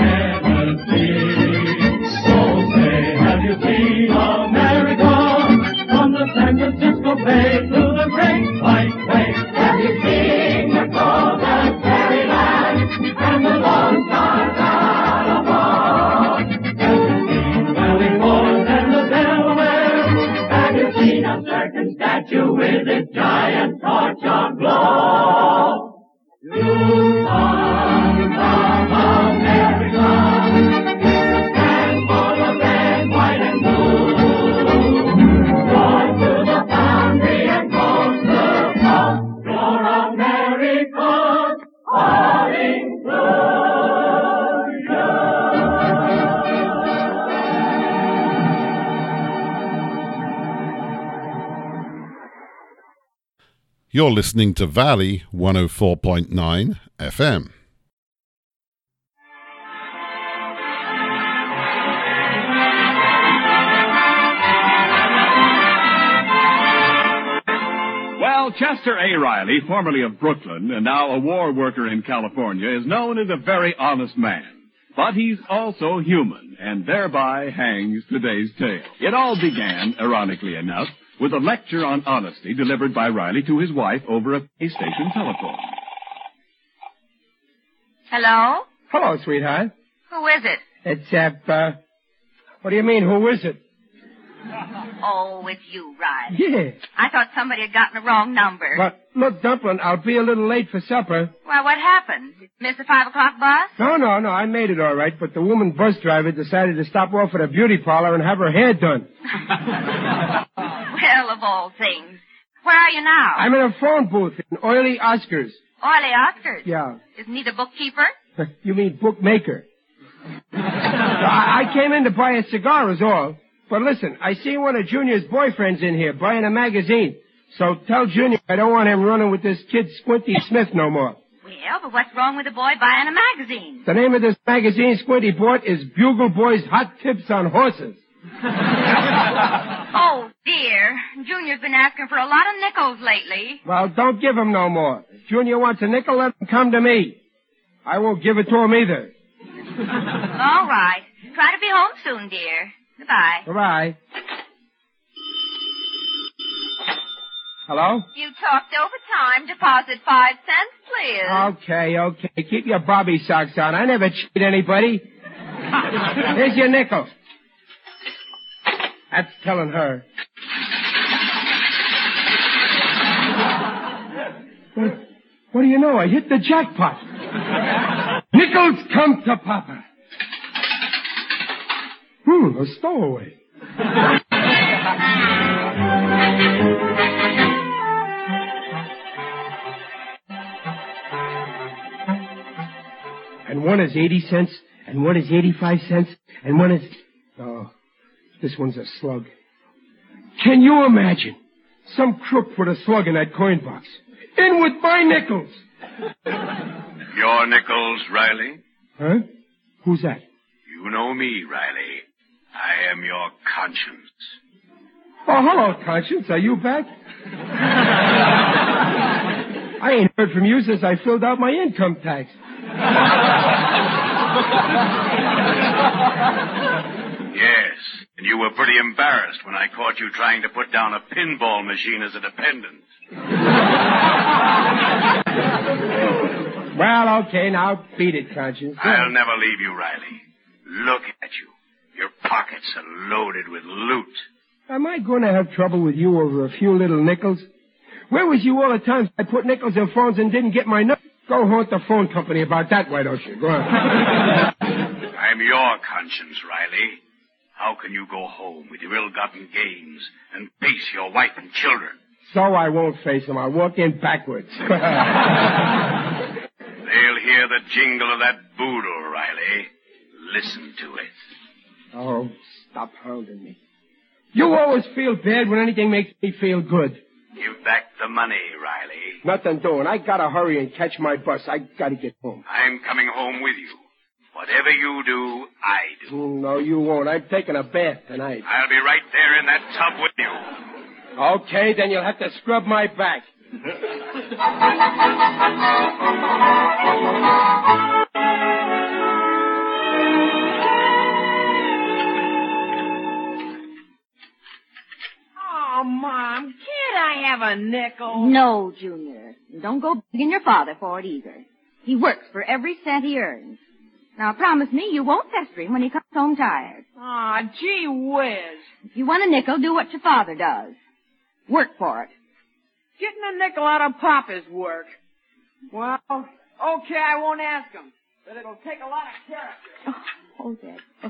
[SPEAKER 15] San Francisco Bay to the Great White Way. Have you seen the golden prairie land and the Lone Star Alamo? Have you seen Valley Forge and the Delaware? Have you seen a certain statue with its giant torch of glow? You sons of America, stand for the red, white, and blue.
[SPEAKER 16] You're listening to Valley one oh four point nine F M.
[SPEAKER 17] Well, Chester A. Riley, formerly of Brooklyn and now a war worker in California, is known as a very honest man. But he's also human, and thereby hangs today's tale. It all began, ironically enough, with a lecture on honesty delivered by Riley to his wife over a pay station telephone.
[SPEAKER 18] Hello?
[SPEAKER 19] Hello, sweetheart.
[SPEAKER 18] Who is it?
[SPEAKER 19] It's, uh, uh, what do you mean, who is it?
[SPEAKER 18] Oh, it's you, Riley.
[SPEAKER 19] Yeah.
[SPEAKER 18] I thought somebody had gotten the wrong number.
[SPEAKER 19] But, look, Dumplin', I'll be a little late for supper.
[SPEAKER 18] Well, what happened? Did you miss the five o'clock bus?
[SPEAKER 19] No, no, no, I made it all right, but the woman bus driver decided to stop off at a beauty parlor and have her hair done.
[SPEAKER 18] Well, of all things. Where are you now?
[SPEAKER 19] I'm in a phone booth in Oily Oscars.
[SPEAKER 18] Oily Oscars?
[SPEAKER 19] Yeah.
[SPEAKER 18] Isn't he the bookkeeper?
[SPEAKER 19] You mean bookmaker? I, I came in to buy a cigar is all. But listen, I see one of Junior's boyfriends in here buying a magazine. So tell Junior I don't want him running with this kid Squinty Smith no more.
[SPEAKER 18] Well, but what's wrong with a boy buying a magazine?
[SPEAKER 19] The name of this magazine Squinty bought is Bugle Boy's Hot Tips on Horses.
[SPEAKER 18] Oh, dear. Junior's been asking for a lot of nickels lately.
[SPEAKER 19] Well, don't give him no more. If Junior wants a nickel, let him come to me. I won't give it to him either.
[SPEAKER 18] All right. Try to be home soon, dear. Goodbye.
[SPEAKER 19] Goodbye. Hello?
[SPEAKER 18] You talked over time. Deposit five cents, please.
[SPEAKER 19] Okay, okay. Keep your bobby socks on. I never cheat anybody. Here's your nickel. That's telling her. What, what do you know? I hit the jackpot. Nickels come to Papa. Hmm, a stowaway. And one is eighty cents, and one is eighty-five cents, and one is... Oh, this one's a slug. Can you imagine? Some crook put a slug in that coin box. In with my nickels!
[SPEAKER 20] Your nickels, Riley?
[SPEAKER 19] Huh? Who's that?
[SPEAKER 20] You know me, Riley. I am your conscience.
[SPEAKER 19] Oh, hello, Conscience. Are you back? I ain't heard from you since I filled out my income tax.
[SPEAKER 20] Yes, and you were pretty embarrassed when I caught you trying to put down a pinball machine as a dependent.
[SPEAKER 19] Well, okay, now beat it, Conscience.
[SPEAKER 20] I'll never leave you, Riley. Look at you. Your pockets are loaded with loot.
[SPEAKER 19] Am I going to have trouble with you over a few little nickels? Where was you all the times I put nickels in phones and didn't get my nuts? Go haunt the phone company about that, why don't you? Go on.
[SPEAKER 20] I'm your conscience, Riley. How can you go home with your ill-gotten gains and face your wife and children?
[SPEAKER 19] So I won't face them. I'll walk in backwards.
[SPEAKER 20] They'll hear the jingle of that boodle, Riley. Listen to it.
[SPEAKER 19] Oh, stop hounding me. You always feel bad when anything makes me feel good.
[SPEAKER 20] Give back the money, Riley.
[SPEAKER 19] Nothing doing. I gotta hurry and catch my bus. I gotta get home.
[SPEAKER 20] I'm coming home with you. Whatever you do, I do.
[SPEAKER 19] Mm, no, you won't. I'm taking a bath tonight.
[SPEAKER 20] I'll be right there in that tub with you.
[SPEAKER 19] Okay, then you'll have to scrub my back.
[SPEAKER 21] Oh, Mom, can't I have a nickel?
[SPEAKER 22] No, Junior. Don't go begging your father for it either. He works for every cent he earns. Now, promise me you won't pester him when he comes home tired.
[SPEAKER 21] Aw, oh, gee whiz.
[SPEAKER 22] If you want a nickel, do what your father does. Work for it.
[SPEAKER 21] Getting a nickel out of Papa's work. Well, okay, I won't ask him. But it'll take a lot of character.
[SPEAKER 22] Oh, oh Dad. Oh.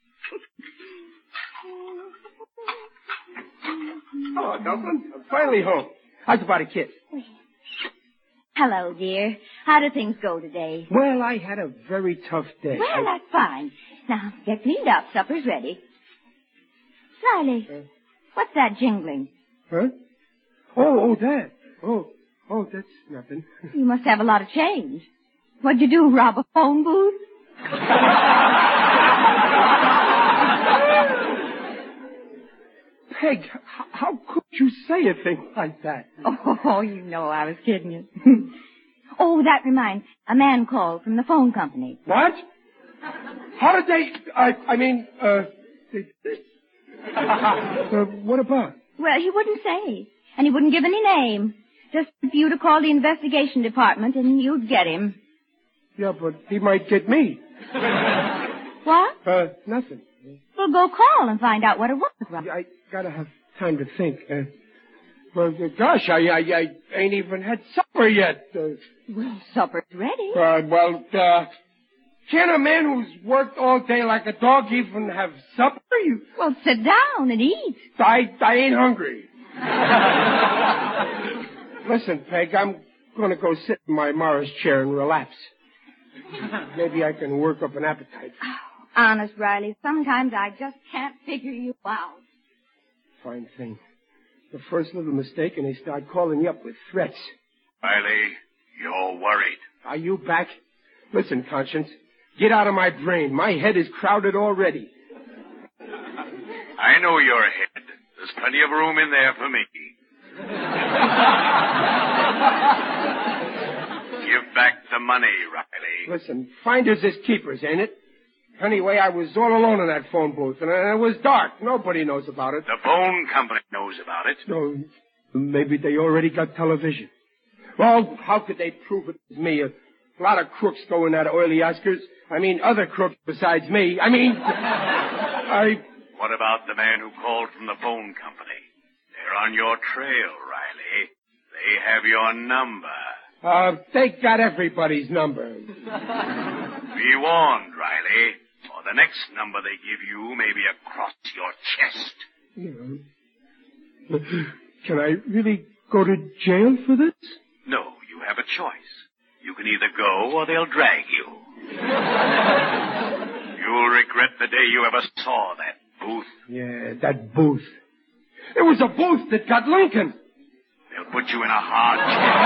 [SPEAKER 19] Hello, Dumpling. I'm finally home. How's about a kiss?
[SPEAKER 22] Hello, dear. How do things go today?
[SPEAKER 19] Well, I had a very tough day.
[SPEAKER 22] Well,
[SPEAKER 19] I...
[SPEAKER 22] that's fine. Now, get cleaned up. Supper's ready. Riley, uh, what's that jingling?
[SPEAKER 19] Huh? Oh, oh, that. Oh, oh, that's nothing.
[SPEAKER 22] You must have a lot of change. What'd you do, rob a phone booth?
[SPEAKER 19] Peg, how, how could you say a thing like that?
[SPEAKER 22] Oh, you know I was kidding you. Oh, that reminds. A man called from the phone company.
[SPEAKER 19] What? How did they, I, I mean, uh, they, they, uh, what about?
[SPEAKER 22] Well, he wouldn't say. And he wouldn't give any name. Just for you to call the investigation department and you'd get him.
[SPEAKER 19] Yeah, but he might get me.
[SPEAKER 22] What?
[SPEAKER 19] Uh, nothing.
[SPEAKER 22] Well, go call and find out what it was. Robert.
[SPEAKER 19] I gotta have time to think. Uh, well, uh, gosh, I, I, I ain't even had supper yet. Uh,
[SPEAKER 22] Well, supper's ready.
[SPEAKER 19] uh, well, uh, can a man who's worked all day like a dog even have supper? You,
[SPEAKER 22] Well, sit down and eat.
[SPEAKER 19] I, I ain't hungry. Listen, Peg, I'm gonna go sit in my Morris chair and relapse. Maybe I can work up an appetite.
[SPEAKER 22] Honest, Riley, sometimes I just can't figure you out.
[SPEAKER 19] Fine thing. The first little mistake and they start calling you up with threats.
[SPEAKER 20] Riley, you're worried.
[SPEAKER 19] Are you back? Listen, Conscience, get out of my brain. My head is crowded already.
[SPEAKER 20] I know your head. There's plenty of room in there for me. Give back the money, Riley.
[SPEAKER 19] Listen, finders is keepers, ain't it? Anyway, I was all alone in that phone booth, and it was dark. Nobody knows about it.
[SPEAKER 20] The phone company knows about it.
[SPEAKER 19] No, maybe they already got television. Well, how could they prove it was me? A lot of crooks go in that oily Oscars. I mean, other crooks besides me. I mean, I...
[SPEAKER 20] What about the man who called from the phone company? They're on your trail, Riley. They have your number.
[SPEAKER 19] Uh, they got everybody's number.
[SPEAKER 20] Be warned, Riley, or the next number they give you may be across your chest.
[SPEAKER 19] Can I really go to jail for this?
[SPEAKER 20] No, you have a choice. You can either go or they'll drag you. You'll regret the day you ever saw that booth.
[SPEAKER 19] Yeah, that booth. It was a booth that got Lincoln.
[SPEAKER 20] They'll put you in a hard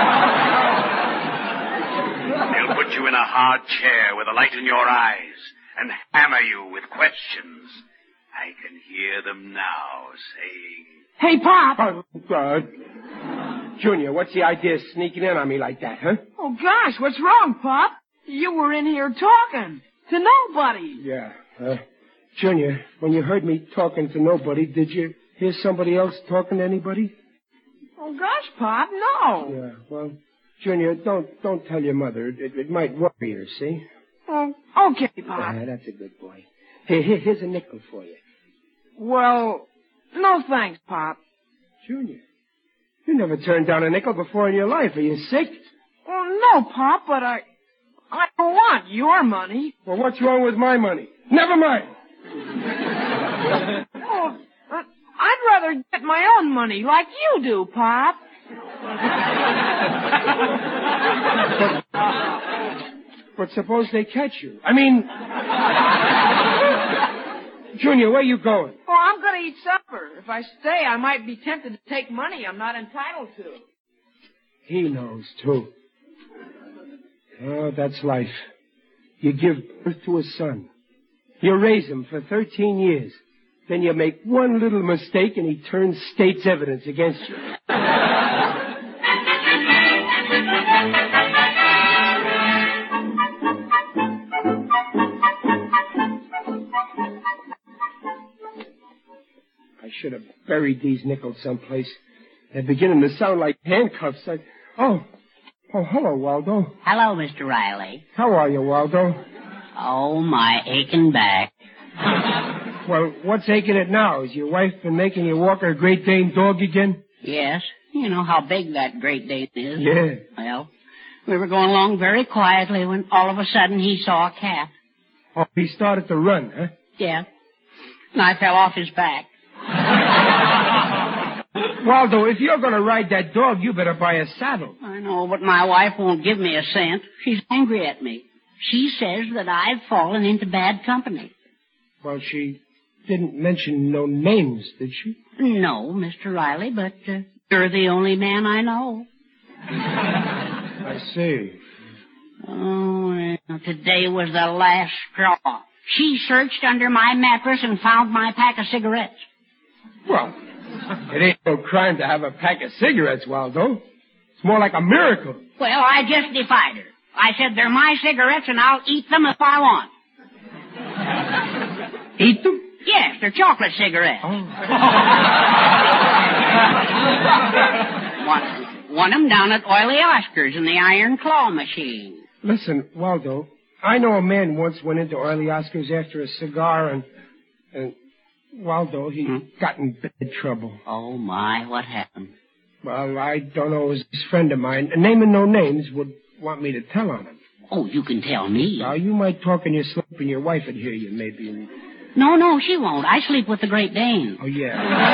[SPEAKER 20] chair. They'll put you in a hard chair with a light in your eyes and hammer you with questions. I can hear them now saying...
[SPEAKER 21] Hey, Pop!
[SPEAKER 19] Uh, uh, Junior, what's the idea of sneaking in on me like that, huh?
[SPEAKER 21] Oh, gosh, what's wrong, Pop? You were in here talking to nobody.
[SPEAKER 19] Yeah. Uh, Junior, when you heard me talking to nobody, did you hear somebody else talking to anybody?
[SPEAKER 21] Oh, gosh, Pop, no.
[SPEAKER 19] Yeah, well, Junior, don't don't tell your mother. It, it might worry her, see?
[SPEAKER 21] Oh, okay, Pop.
[SPEAKER 19] Yeah, that's a good boy. Here, here, here's a nickel for you.
[SPEAKER 21] Well, no thanks, Pop.
[SPEAKER 19] Junior, you never turned down a nickel before in your life. Are you sick?
[SPEAKER 21] Oh, no, Pop, but I... I don't want your money.
[SPEAKER 19] Well, what's wrong with my money? Never mind.
[SPEAKER 21] Oh, uh, I'd rather get my own money like you do, Pop.
[SPEAKER 19] but, but suppose they catch you. I mean... Junior, where you going?
[SPEAKER 21] Oh, I'm going to eat supper. If I stay, I might be tempted to take money I'm not entitled to.
[SPEAKER 19] He knows, too. Oh, that's life. You give birth to a son. You raise him for thirteen years. Then you make one little mistake and he turns state's evidence against you. I should have buried these nickels someplace. They're beginning to sound like handcuffs. I... Oh, oh, hello, Waldo.
[SPEAKER 11] Hello, Mister Riley.
[SPEAKER 19] How are you, Waldo?
[SPEAKER 11] Oh, my aching back.
[SPEAKER 19] Well, what's aching it now? Has your wife been making you walk her Great Dane dog again?
[SPEAKER 11] Yes. You know how big that Great Dane is.
[SPEAKER 19] Yeah.
[SPEAKER 11] Well, we were going along very quietly when all of a sudden he saw a cat.
[SPEAKER 19] Oh, he started to run, huh?
[SPEAKER 11] Yeah. And I fell off his back.
[SPEAKER 19] Waldo, if you're going to ride that dog, you better buy a saddle.
[SPEAKER 11] I know, but my wife won't give me a cent. She's angry at me. She says that I've fallen into bad company.
[SPEAKER 19] Well, she didn't mention no names, did she?
[SPEAKER 11] No, Mister Riley, but uh, you're the only man I know.
[SPEAKER 19] I see.
[SPEAKER 11] Oh, well, today was the last straw. She searched under my mattress and found my pack of cigarettes.
[SPEAKER 19] Well, it ain't no crime to have a pack of cigarettes, Waldo. It's more like a miracle.
[SPEAKER 11] Well, I just defied her. I said, they're my cigarettes and I'll eat them if I want. Eat them? Yes, they're chocolate cigarettes. Oh. one, one of them down at Oily Oscar's in the iron claw machine.
[SPEAKER 19] Listen, Waldo, I know a man once went into Oily Oscar's after a cigar and... and Waldo, he hmm? got in bad trouble.
[SPEAKER 11] Oh, my, what happened?
[SPEAKER 19] Well, I don't know. It was this friend of mine, naming no names, would want me to tell on him.
[SPEAKER 11] Oh, you can tell me.
[SPEAKER 19] Well, you might talk in your sleep and your wife would hear you, maybe.
[SPEAKER 11] No, no, she won't. I sleep with the Great Dane.
[SPEAKER 19] Oh, yeah.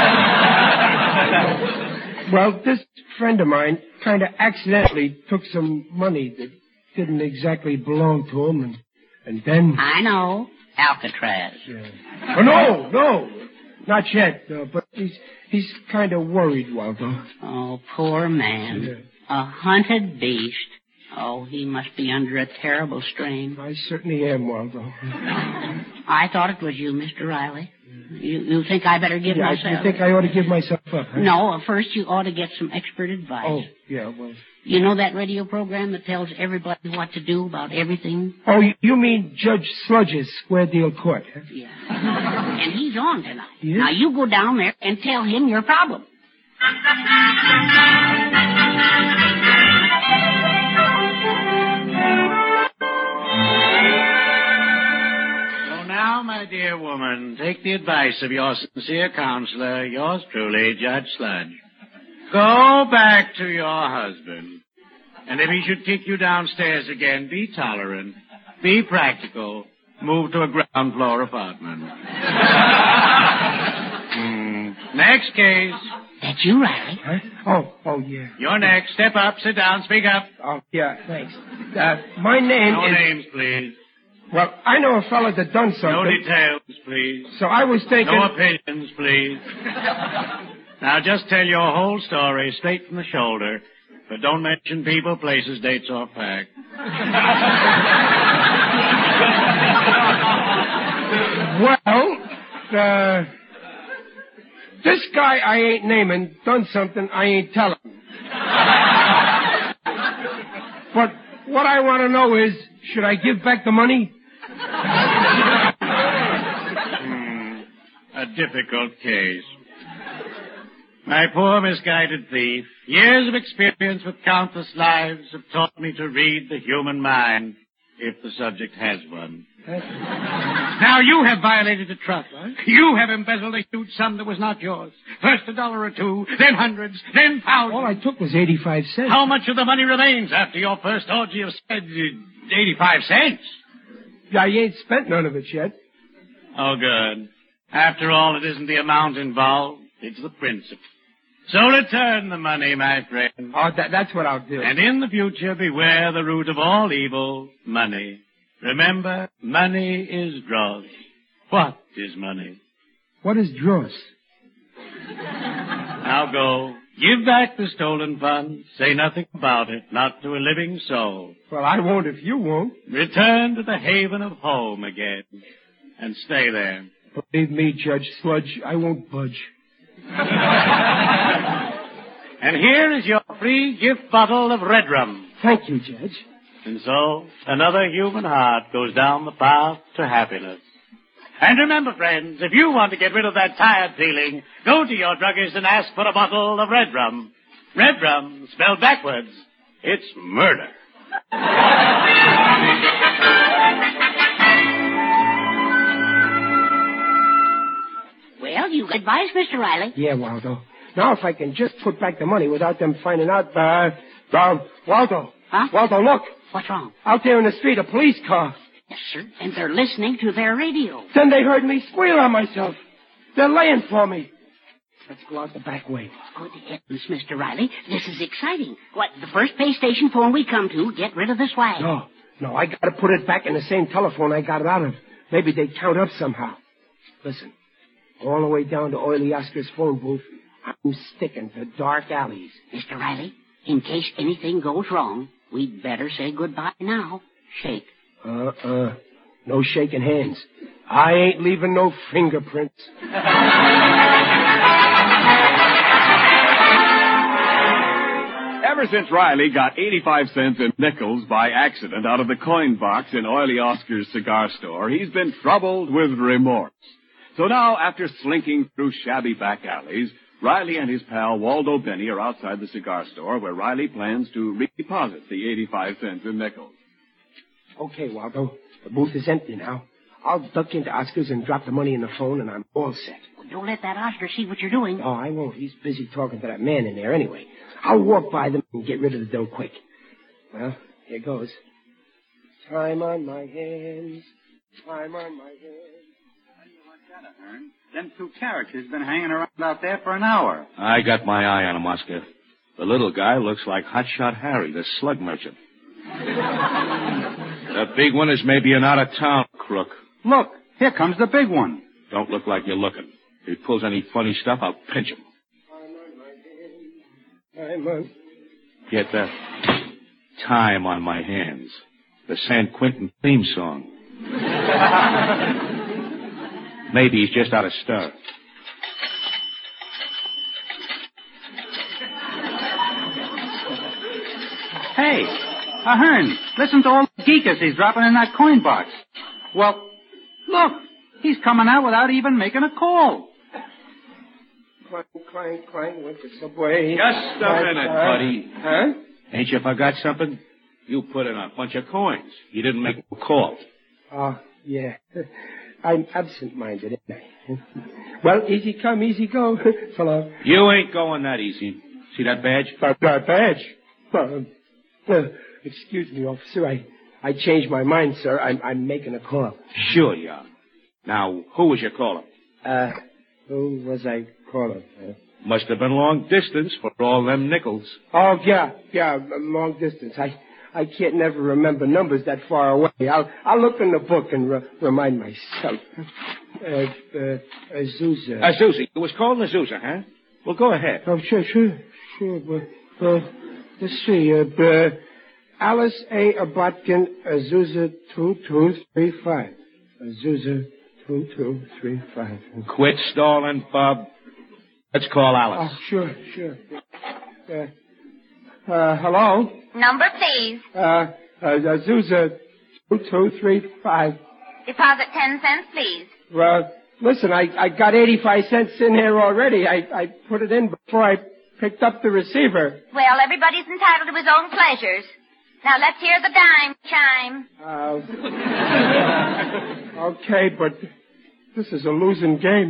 [SPEAKER 19] Well, this friend of mine kind of accidentally took some money that didn't exactly belong to him, and, and then...
[SPEAKER 11] I know. Alcatraz.
[SPEAKER 19] Yeah. Oh, no, no. Not yet, uh, but he's he's kind of worried, Waldo.
[SPEAKER 11] Oh, poor man. Yeah. A hunted beast. Oh, he must be under a terrible strain.
[SPEAKER 19] I certainly am, Waldo.
[SPEAKER 11] I thought it was you, Mister Riley. You, you think I better give
[SPEAKER 19] yeah,
[SPEAKER 11] myself...
[SPEAKER 19] You think I ought to give myself up, huh?
[SPEAKER 11] No, first you ought to get some expert advice.
[SPEAKER 19] Oh, yeah, well...
[SPEAKER 11] You know that radio program that tells everybody what to do about everything?
[SPEAKER 19] Oh, you mean Judge Sludge's Square Deal Court, huh?
[SPEAKER 11] Yeah. And he's on tonight.
[SPEAKER 19] Yeah?
[SPEAKER 11] Now you go down there and tell him your problem.
[SPEAKER 1] So now, my dear woman, take the advice of your sincere counselor, yours truly, Judge Sludge. Go back to your husband. And if he should kick you downstairs again, be tolerant. Be practical. Move to a ground floor apartment. mm. Next case.
[SPEAKER 11] That's you, Riley.
[SPEAKER 19] Huh? Oh, oh, yeah.
[SPEAKER 1] You're next. Step up. Sit down. Speak up.
[SPEAKER 19] Oh, yeah, thanks. Uh, my name
[SPEAKER 1] no
[SPEAKER 19] is...
[SPEAKER 1] No names, please.
[SPEAKER 19] Well, I know a fella that done something.
[SPEAKER 1] No details, please.
[SPEAKER 19] So I was thinking...
[SPEAKER 1] No opinions, please. Now, just tell your whole story straight from the shoulder, but don't mention people, places, dates, or fact.
[SPEAKER 19] Well, uh, this guy I ain't naming done something I ain't telling. But what I want to know is, should I give back the money?
[SPEAKER 1] hmm, a difficult case. My poor misguided thief, years of experience with countless lives have taught me to read the human mind, if the subject has one. Now you have violated a trust. What? You have embezzled a huge sum that was not yours. First a dollar or two, then hundreds, then thousands.
[SPEAKER 19] All I took was eighty-five cents.
[SPEAKER 1] How much of the money remains after your first orgy of said eighty-five cents?
[SPEAKER 19] I ain't spent none of it yet.
[SPEAKER 1] Oh, good. After all, it isn't the amount involved. It's the principle. So return the money, my friend.
[SPEAKER 19] Oh, that, that's what I'll do.
[SPEAKER 1] And in the future, beware the root of all evil, money. Remember, money is dross. What is money?
[SPEAKER 19] What is dross?
[SPEAKER 1] Now go. Give back the stolen funds. Say nothing about it, not to a living soul.
[SPEAKER 19] Well, I won't if you won't.
[SPEAKER 1] Return to the haven of home again. And stay there.
[SPEAKER 19] Believe me, Judge Sludge, I won't budge.
[SPEAKER 1] And here is your free gift bottle of red rum.
[SPEAKER 19] Thank you, Judge.
[SPEAKER 1] And so, another human heart goes down the path to happiness. And remember, friends, if you want to get rid of that tired feeling, go to your druggist and ask for a bottle of red rum. Red rum, spelled backwards, it's murder.
[SPEAKER 11] Well, you advise, Mister Riley.
[SPEAKER 19] Yeah, Waldo. Now, if I can just put back the money without them finding out, uh, uh Waldo.
[SPEAKER 11] Huh?
[SPEAKER 19] Waldo, look.
[SPEAKER 11] What's wrong?
[SPEAKER 19] Out there in the street, a police car.
[SPEAKER 11] Yes, sir. And they're listening to their radio.
[SPEAKER 19] Then they heard me squeal on myself. They're laying for me. Let's go out the back way.
[SPEAKER 11] Good heavens, Mister Riley. This is exciting. What, the first pay station phone we come to, get rid of the swag.
[SPEAKER 19] No, no, I gotta put it back in the same telephone I got it out of. Maybe they count up somehow. Listen, all the way down to Oily Oscar's phone booth, I'm sticking to dark alleys.
[SPEAKER 11] Mister Riley, in case anything goes wrong, we'd better say goodbye now. Shake.
[SPEAKER 19] Uh-uh. No shaking hands. I ain't leaving no fingerprints.
[SPEAKER 17] Ever since Riley got eighty-five cents in nickels by accident out of the coin box in Oily Oscar's cigar store, he's been troubled with remorse. So now, after slinking through shabby back alleys, Riley and his pal Waldo Benny are outside the cigar store where Riley plans to redeposit the eighty-five cents in nickels.
[SPEAKER 19] Okay, Waldo. The booth is empty now. I'll duck into Oscar's and drop the money in the phone, and I'm all set.
[SPEAKER 11] Don't let that Oscar see what you're doing.
[SPEAKER 19] Oh, I won't. He's busy talking to that man in there anyway. I'll walk by them and get rid of the dough quick. Well, here goes. Time on my hands. Time on my hands.
[SPEAKER 2] Hearn. Them two characters been hanging around out there for an hour.
[SPEAKER 3] I got my eye on him, Oscar. The little guy looks like Hotshot Harry, the slug merchant. The big one is maybe an out-of-town crook.
[SPEAKER 2] Look, here comes the big one.
[SPEAKER 3] Don't look like you're looking. If he pulls any funny stuff, I'll pinch him.
[SPEAKER 19] Time on.
[SPEAKER 3] Get that? Time on my hands. The San Quentin theme song. Maybe he's just out of stir.
[SPEAKER 2] Hey, Ahern, listen to all the geekas he's dropping in that coin box. Well, look, he's coming out without even making a call.
[SPEAKER 19] Clang, clang, clang, went the subway.
[SPEAKER 3] Just a minute, buddy.
[SPEAKER 19] Huh?
[SPEAKER 3] Ain't you forgot something? You put in a bunch of coins. You didn't make a call.
[SPEAKER 19] Oh, yeah. I'm absent-minded, ain't I? Well, easy come, easy go. So long.
[SPEAKER 3] You ain't going that easy. See that badge?
[SPEAKER 19] That, that badge? Uh, uh, excuse me, officer. I, I changed my mind, sir. I'm, I'm making a call.
[SPEAKER 3] Sure you are. Now, who was your caller?
[SPEAKER 19] Uh, who was I calling? Uh,
[SPEAKER 3] Must have been long distance for all them nickels.
[SPEAKER 19] Oh, yeah, yeah, long distance. I... I can't never remember numbers that far away. I'll I'll look in the book and re- remind myself. Uh, uh, Azusa.
[SPEAKER 3] Azusa. It was called Azusa, huh? Well, go ahead.
[SPEAKER 19] Oh, sure, sure, sure. But, uh, let's see. Uh, uh, Alice A. Abatkin, Azusa two two three five. Azusa two two three five.
[SPEAKER 3] Quit stalling, Bob. Let's call Alice.
[SPEAKER 19] Oh, sure, sure. Uh, Uh, hello?
[SPEAKER 18] Number, please.
[SPEAKER 19] Uh, uh, Azusa, two two three five.
[SPEAKER 18] Deposit ten cents, please.
[SPEAKER 19] Well, listen, I, I got eighty-five cents in here already. I, I put it in before I picked up the receiver.
[SPEAKER 18] Well, everybody's entitled to his own pleasures. Now let's hear the dime chime.
[SPEAKER 19] Uh, okay, but this is a losing game.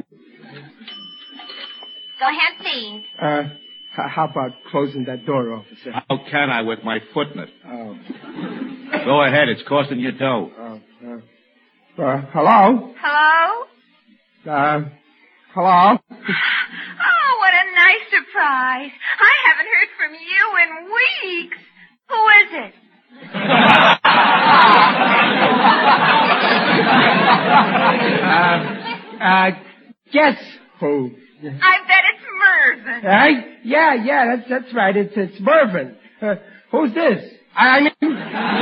[SPEAKER 18] Go ahead, please.
[SPEAKER 19] Uh, How about closing that door, officer?
[SPEAKER 3] How can I with my foot in it?
[SPEAKER 19] Oh.
[SPEAKER 3] Go ahead. It's costing you dough.
[SPEAKER 19] Oh, uh, uh, hello?
[SPEAKER 18] Hello?
[SPEAKER 19] Uh, hello?
[SPEAKER 18] Oh, what a nice surprise. I haven't heard from you in weeks. Who is it?
[SPEAKER 19] uh, uh, guess who?
[SPEAKER 18] I bet it's Mervyn.
[SPEAKER 19] Hey? Yeah, yeah, that's that's right. It's it's Mervyn. Uh, who's this? I mean,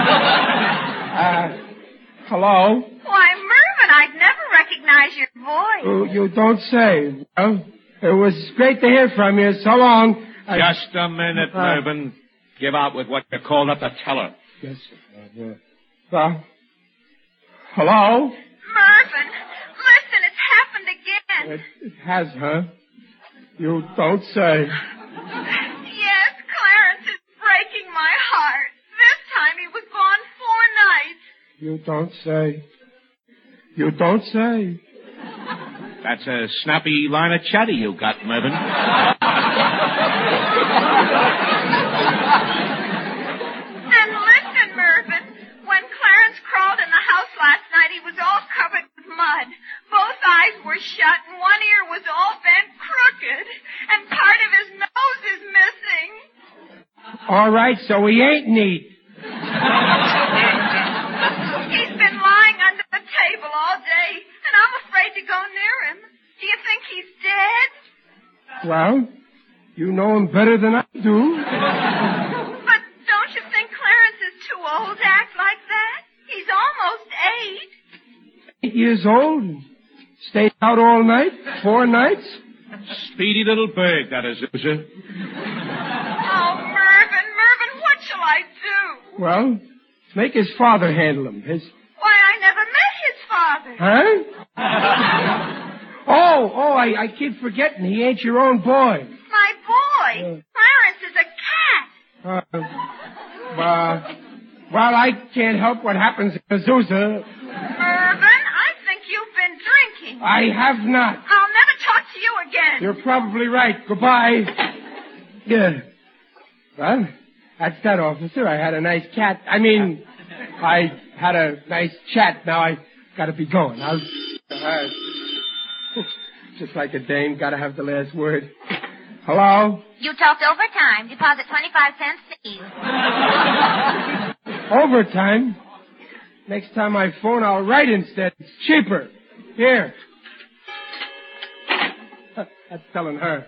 [SPEAKER 19] uh, hello.
[SPEAKER 18] Why, Mervyn, I'd never recognize your voice.
[SPEAKER 19] Oh, you don't say. Well, it was great to hear from you. So long. I...
[SPEAKER 3] Just a minute, uh, Mervyn. Give out with what you called up the teller.
[SPEAKER 19] Yes, sir. Uh, uh, hello.
[SPEAKER 18] Mervyn, listen, it's happened again.
[SPEAKER 19] It, it has, huh? You don't say.
[SPEAKER 18] Yes, Clarence is breaking my heart. This time he was gone four nights.
[SPEAKER 19] You don't say. You don't say.
[SPEAKER 3] That's a snappy line of chatter you got, Mervyn.
[SPEAKER 18] And listen, Mervyn, when Clarence crawled in the house last night, he was all covered with mud. Both eyes were shut, and one ear was all bent crooked, and part of his nose is missing.
[SPEAKER 19] All right, so he ain't neat.
[SPEAKER 18] He's been lying under the table all day, and I'm afraid to go near him. Do you think he's dead?
[SPEAKER 19] Well, you know him better than I do.
[SPEAKER 18] But don't you think Clarence is too old to act like that? He's almost eight.
[SPEAKER 19] Eight years old? Stayed out all night? Four nights?
[SPEAKER 3] Speedy little bird, that is.
[SPEAKER 18] Oh, Mervyn,
[SPEAKER 19] Well, make his father handle him. His...
[SPEAKER 18] Why, I never met his father.
[SPEAKER 19] Huh? oh, oh, I, I keep forgetting. He ain't your own boy.
[SPEAKER 18] My boy? Uh, Clarence is a cat.
[SPEAKER 19] Uh, uh, well, I can't help what happens in Azusa.
[SPEAKER 18] Mervyn, I think you've been drinking.
[SPEAKER 19] I have not.
[SPEAKER 18] I'll never talk to you again.
[SPEAKER 19] You're probably right. Goodbye. Yeah. Well, that's that, officer. I had a nice cat. I mean, I had a nice chat. Now I gotta be going. I'll... Uh, just like a dame, gotta have the last word. Hello?
[SPEAKER 5] You talked overtime. Deposit twenty-five cents, please.
[SPEAKER 19] Overtime? Next time I phone, I'll write instead. It's cheaper. Here. That's telling her.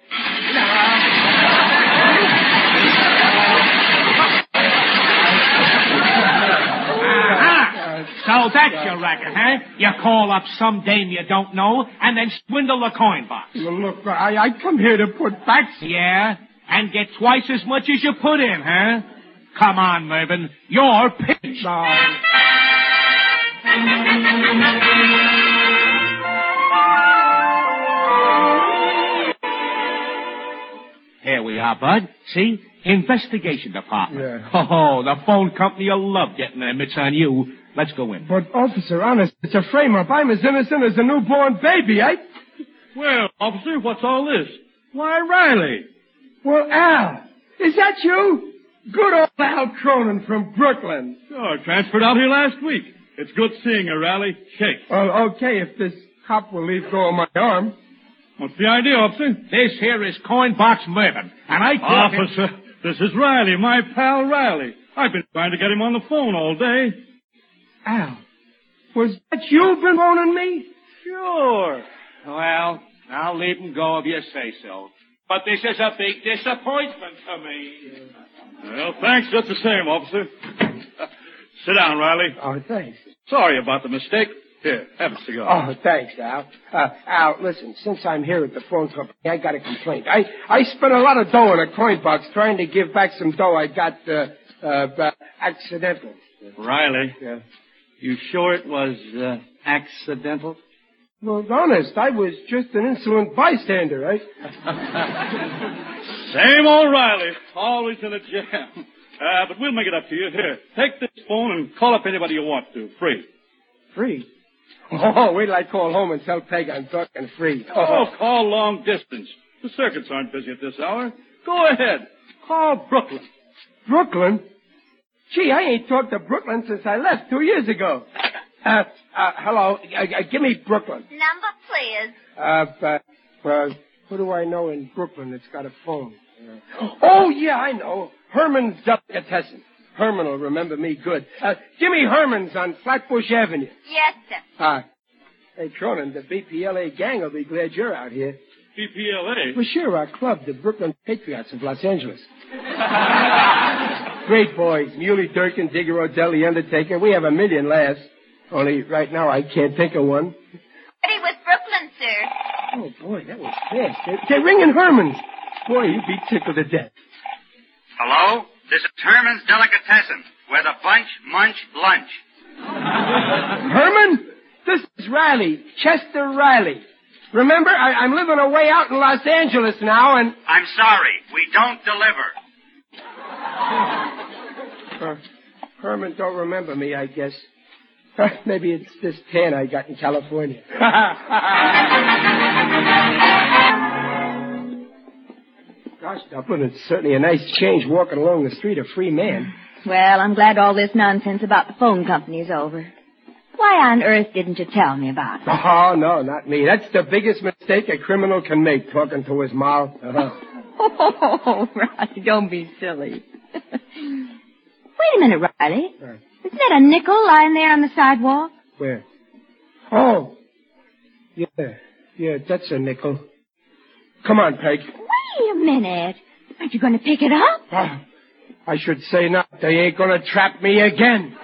[SPEAKER 8] So that's your racket, huh? You call up some dame you don't know and then swindle the coin box.
[SPEAKER 19] Well, look, I, I come here to put back...
[SPEAKER 8] Yeah? And get twice as much as you put in, huh? Come on, Mervyn. You're pinched.
[SPEAKER 19] No.
[SPEAKER 8] Here we are, Bud. See? Investigation department.
[SPEAKER 19] Yeah.
[SPEAKER 8] Oh, the phone company will love getting their mitts on you. Let's go in.
[SPEAKER 19] But, officer, honest, it's a frame-up. I'm as innocent as a newborn baby. I...
[SPEAKER 23] Well, officer, what's all this? Why, Riley.
[SPEAKER 19] Well, Al, is that you? Good old Al Cronin from Brooklyn.
[SPEAKER 23] Sure, transferred out here last week. It's good seeing you, Riley. Shake.
[SPEAKER 19] Well, okay, if this cop will leave go of my arm.
[SPEAKER 23] What's the idea, officer?
[SPEAKER 8] This here is Coin Box Mervyn, and I...
[SPEAKER 23] Officer, him... this is Riley, my pal Riley. I've been trying to get him on the phone all day.
[SPEAKER 19] Al, was that you been phoning me?
[SPEAKER 8] Sure. Well, I'll leave him go if you say so. But this is a big disappointment to me.
[SPEAKER 23] Well, thanks just the same, officer. Sit down, Riley.
[SPEAKER 19] Oh, thanks.
[SPEAKER 23] Sorry about the mistake. Here, have a cigar.
[SPEAKER 19] Oh, thanks, Al. Uh, Al, listen, since I'm here at the phone company, I got a complaint. I, I spent a lot of dough in a coin box trying to give back some dough I got, uh, uh, accidental.
[SPEAKER 23] Riley.
[SPEAKER 19] Yeah.
[SPEAKER 23] You sure it was, uh, accidental?
[SPEAKER 19] Well, honest, I was just an insolent bystander, right?
[SPEAKER 23] Same old Riley. Always in a jam. Uh, but we'll make it up to you. Here, take this phone and call up anybody you want to. Free.
[SPEAKER 19] Free? Oh, wait till I call home and tell Peg I'm talking free.
[SPEAKER 23] Oh, oh call long distance. The circuits aren't busy at this hour. Go ahead. Call Brooklyn.
[SPEAKER 19] Brooklyn? Gee, I ain't talked to Brooklyn since I left two years ago. Uh, uh, hello. Uh, uh, give me Brooklyn.
[SPEAKER 5] Number, please.
[SPEAKER 19] Uh, uh, uh, who do I know in Brooklyn that's got a phone? Uh, oh, yeah, I know. Herman's Delicatessen. Herman will remember me good. Uh, give me Herman's on Flatbush Avenue.
[SPEAKER 5] Yes, sir.
[SPEAKER 19] Ah. Uh, hey, Cronin, the B P L A gang will be glad you're out here.
[SPEAKER 23] B P L A?
[SPEAKER 19] Well, sure, our club, the Brooklyn Patriots of Los Angeles. Great boys. Muley Durkin, Digger O'Dell, The Undertaker. We have a million laughs. Only right now I can't think of one.
[SPEAKER 5] Ready with Brooklyn, sir.
[SPEAKER 19] Oh, boy, that was fast. They're, they're ringing Herman's. Boy, you'd be tickled to death.
[SPEAKER 20] Hello? This is Herman's Delicatessen, where the bunch munch lunch.
[SPEAKER 19] Herman? This is Riley, Chester Riley. Remember, I, I'm living away out in Los Angeles now, and...
[SPEAKER 20] I'm sorry, we don't deliver.
[SPEAKER 19] Uh, Herman don't remember me, I guess. Uh, maybe it's this tan I got in California. Gosh, Dublin, it's certainly a nice change walking along the street a free man.
[SPEAKER 22] Well, I'm glad all this nonsense about the phone company is over. Why on earth didn't you tell me about it?
[SPEAKER 19] Oh, no, not me. That's the biggest mistake a criminal can make, talking to his mouth. Uh-huh.
[SPEAKER 22] Oh, Riley, don't be silly. Wait a minute, Riley.
[SPEAKER 19] Right.
[SPEAKER 22] Isn't that a nickel lying there on the sidewalk?
[SPEAKER 19] Where? Oh. Yeah, yeah, that's a nickel. Come on, Peg.
[SPEAKER 22] Wait a minute. Aren't you going to pick it up?
[SPEAKER 19] Oh, I should say not. They ain't going to trap me again.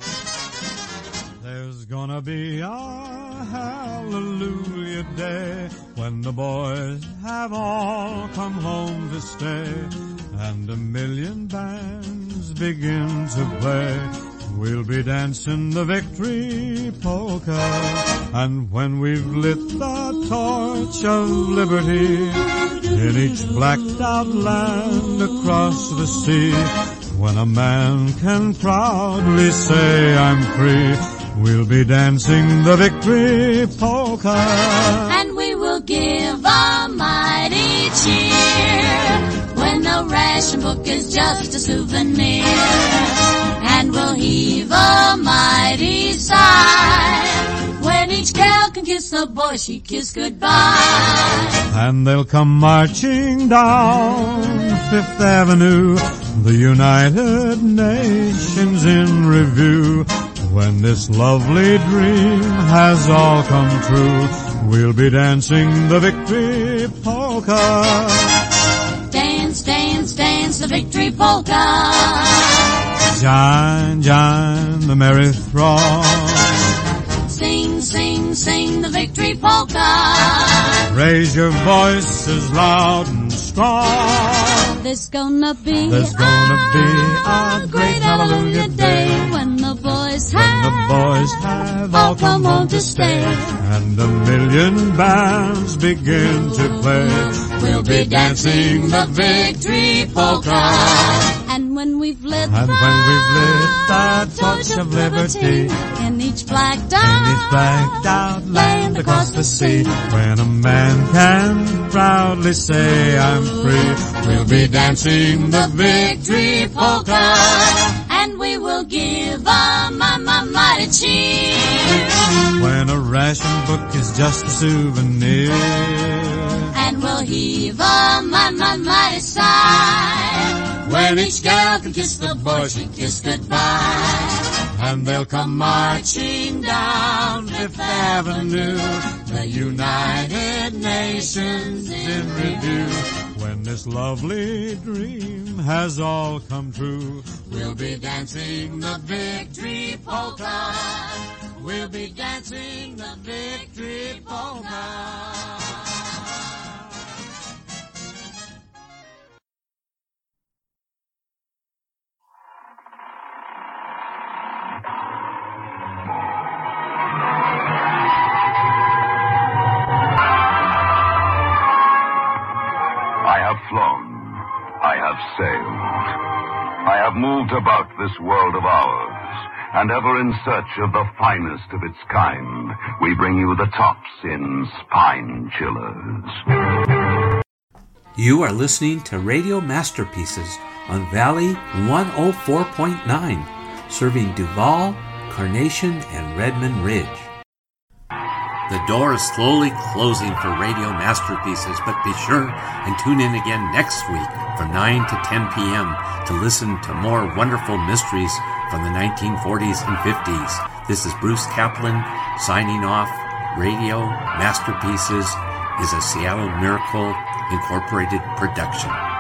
[SPEAKER 15] There's gonna be a hallelujah day
[SPEAKER 9] when the boys have all come home to stay, and a million bands begin to play, we'll be dancing the victory polka. And when we've lit the torch of liberty in each blacked out land across the sea, when a man can proudly say I'm free, we'll be dancing the victory polka.
[SPEAKER 10] And we will give a mighty cheer when the ration book is just a souvenir. And we'll heave a mighty sigh when each gal can kiss the boy she kissed goodbye.
[SPEAKER 9] And they'll come marching down Fifth Avenue, the United Nations in review. When this lovely dream has all come true, we'll be dancing the victory polka.
[SPEAKER 10] Dance, dance, dance the victory polka.
[SPEAKER 9] Join, join the merry throng.
[SPEAKER 10] Sing, sing, sing the victory polka.
[SPEAKER 9] Raise your voices loud and strong.
[SPEAKER 10] There's gonna be,
[SPEAKER 9] There's gonna be
[SPEAKER 10] a great hallelujah day when the boys have,
[SPEAKER 9] when the boys have all come home to stay, and a million bands begin to play.
[SPEAKER 10] We'll be dancing the victory polka. And when we've lit,
[SPEAKER 9] and
[SPEAKER 10] the,
[SPEAKER 9] when we've lit the torch of liberty
[SPEAKER 10] in each blacked out,
[SPEAKER 9] in each blacked out land across the sea, when a man can proudly say I'm free, we'll be dancing the victory polka.
[SPEAKER 10] And we will give a my, my, mighty cheer
[SPEAKER 9] when a ration book is just a souvenir.
[SPEAKER 10] And we'll heave a my, my, mighty sigh when each gal can kiss the boy she kissed goodbye.
[SPEAKER 9] And they'll come marching down Fifth Avenue, the United Nations in review. When this lovely dream has all come true,
[SPEAKER 10] we'll be dancing the victory polka. We'll be dancing the victory polka.
[SPEAKER 12] I have flown. I have sailed. I have moved about this world of ours, and ever in search of the finest of its kind, we bring you the tops in Spine Chillers.
[SPEAKER 24] You are listening to Radio Masterpieces on Valley one oh four point nine, serving Duval, Carnation, and Redmond Ridge. The door is slowly closing for Radio Masterpieces, but be sure and tune in again next week from nine to ten p.m. to listen to more wonderful mysteries from the nineteen forties and fifties. This is Bruce Kaplan signing off. Radio Masterpieces is a Seattle Miracle Incorporated production.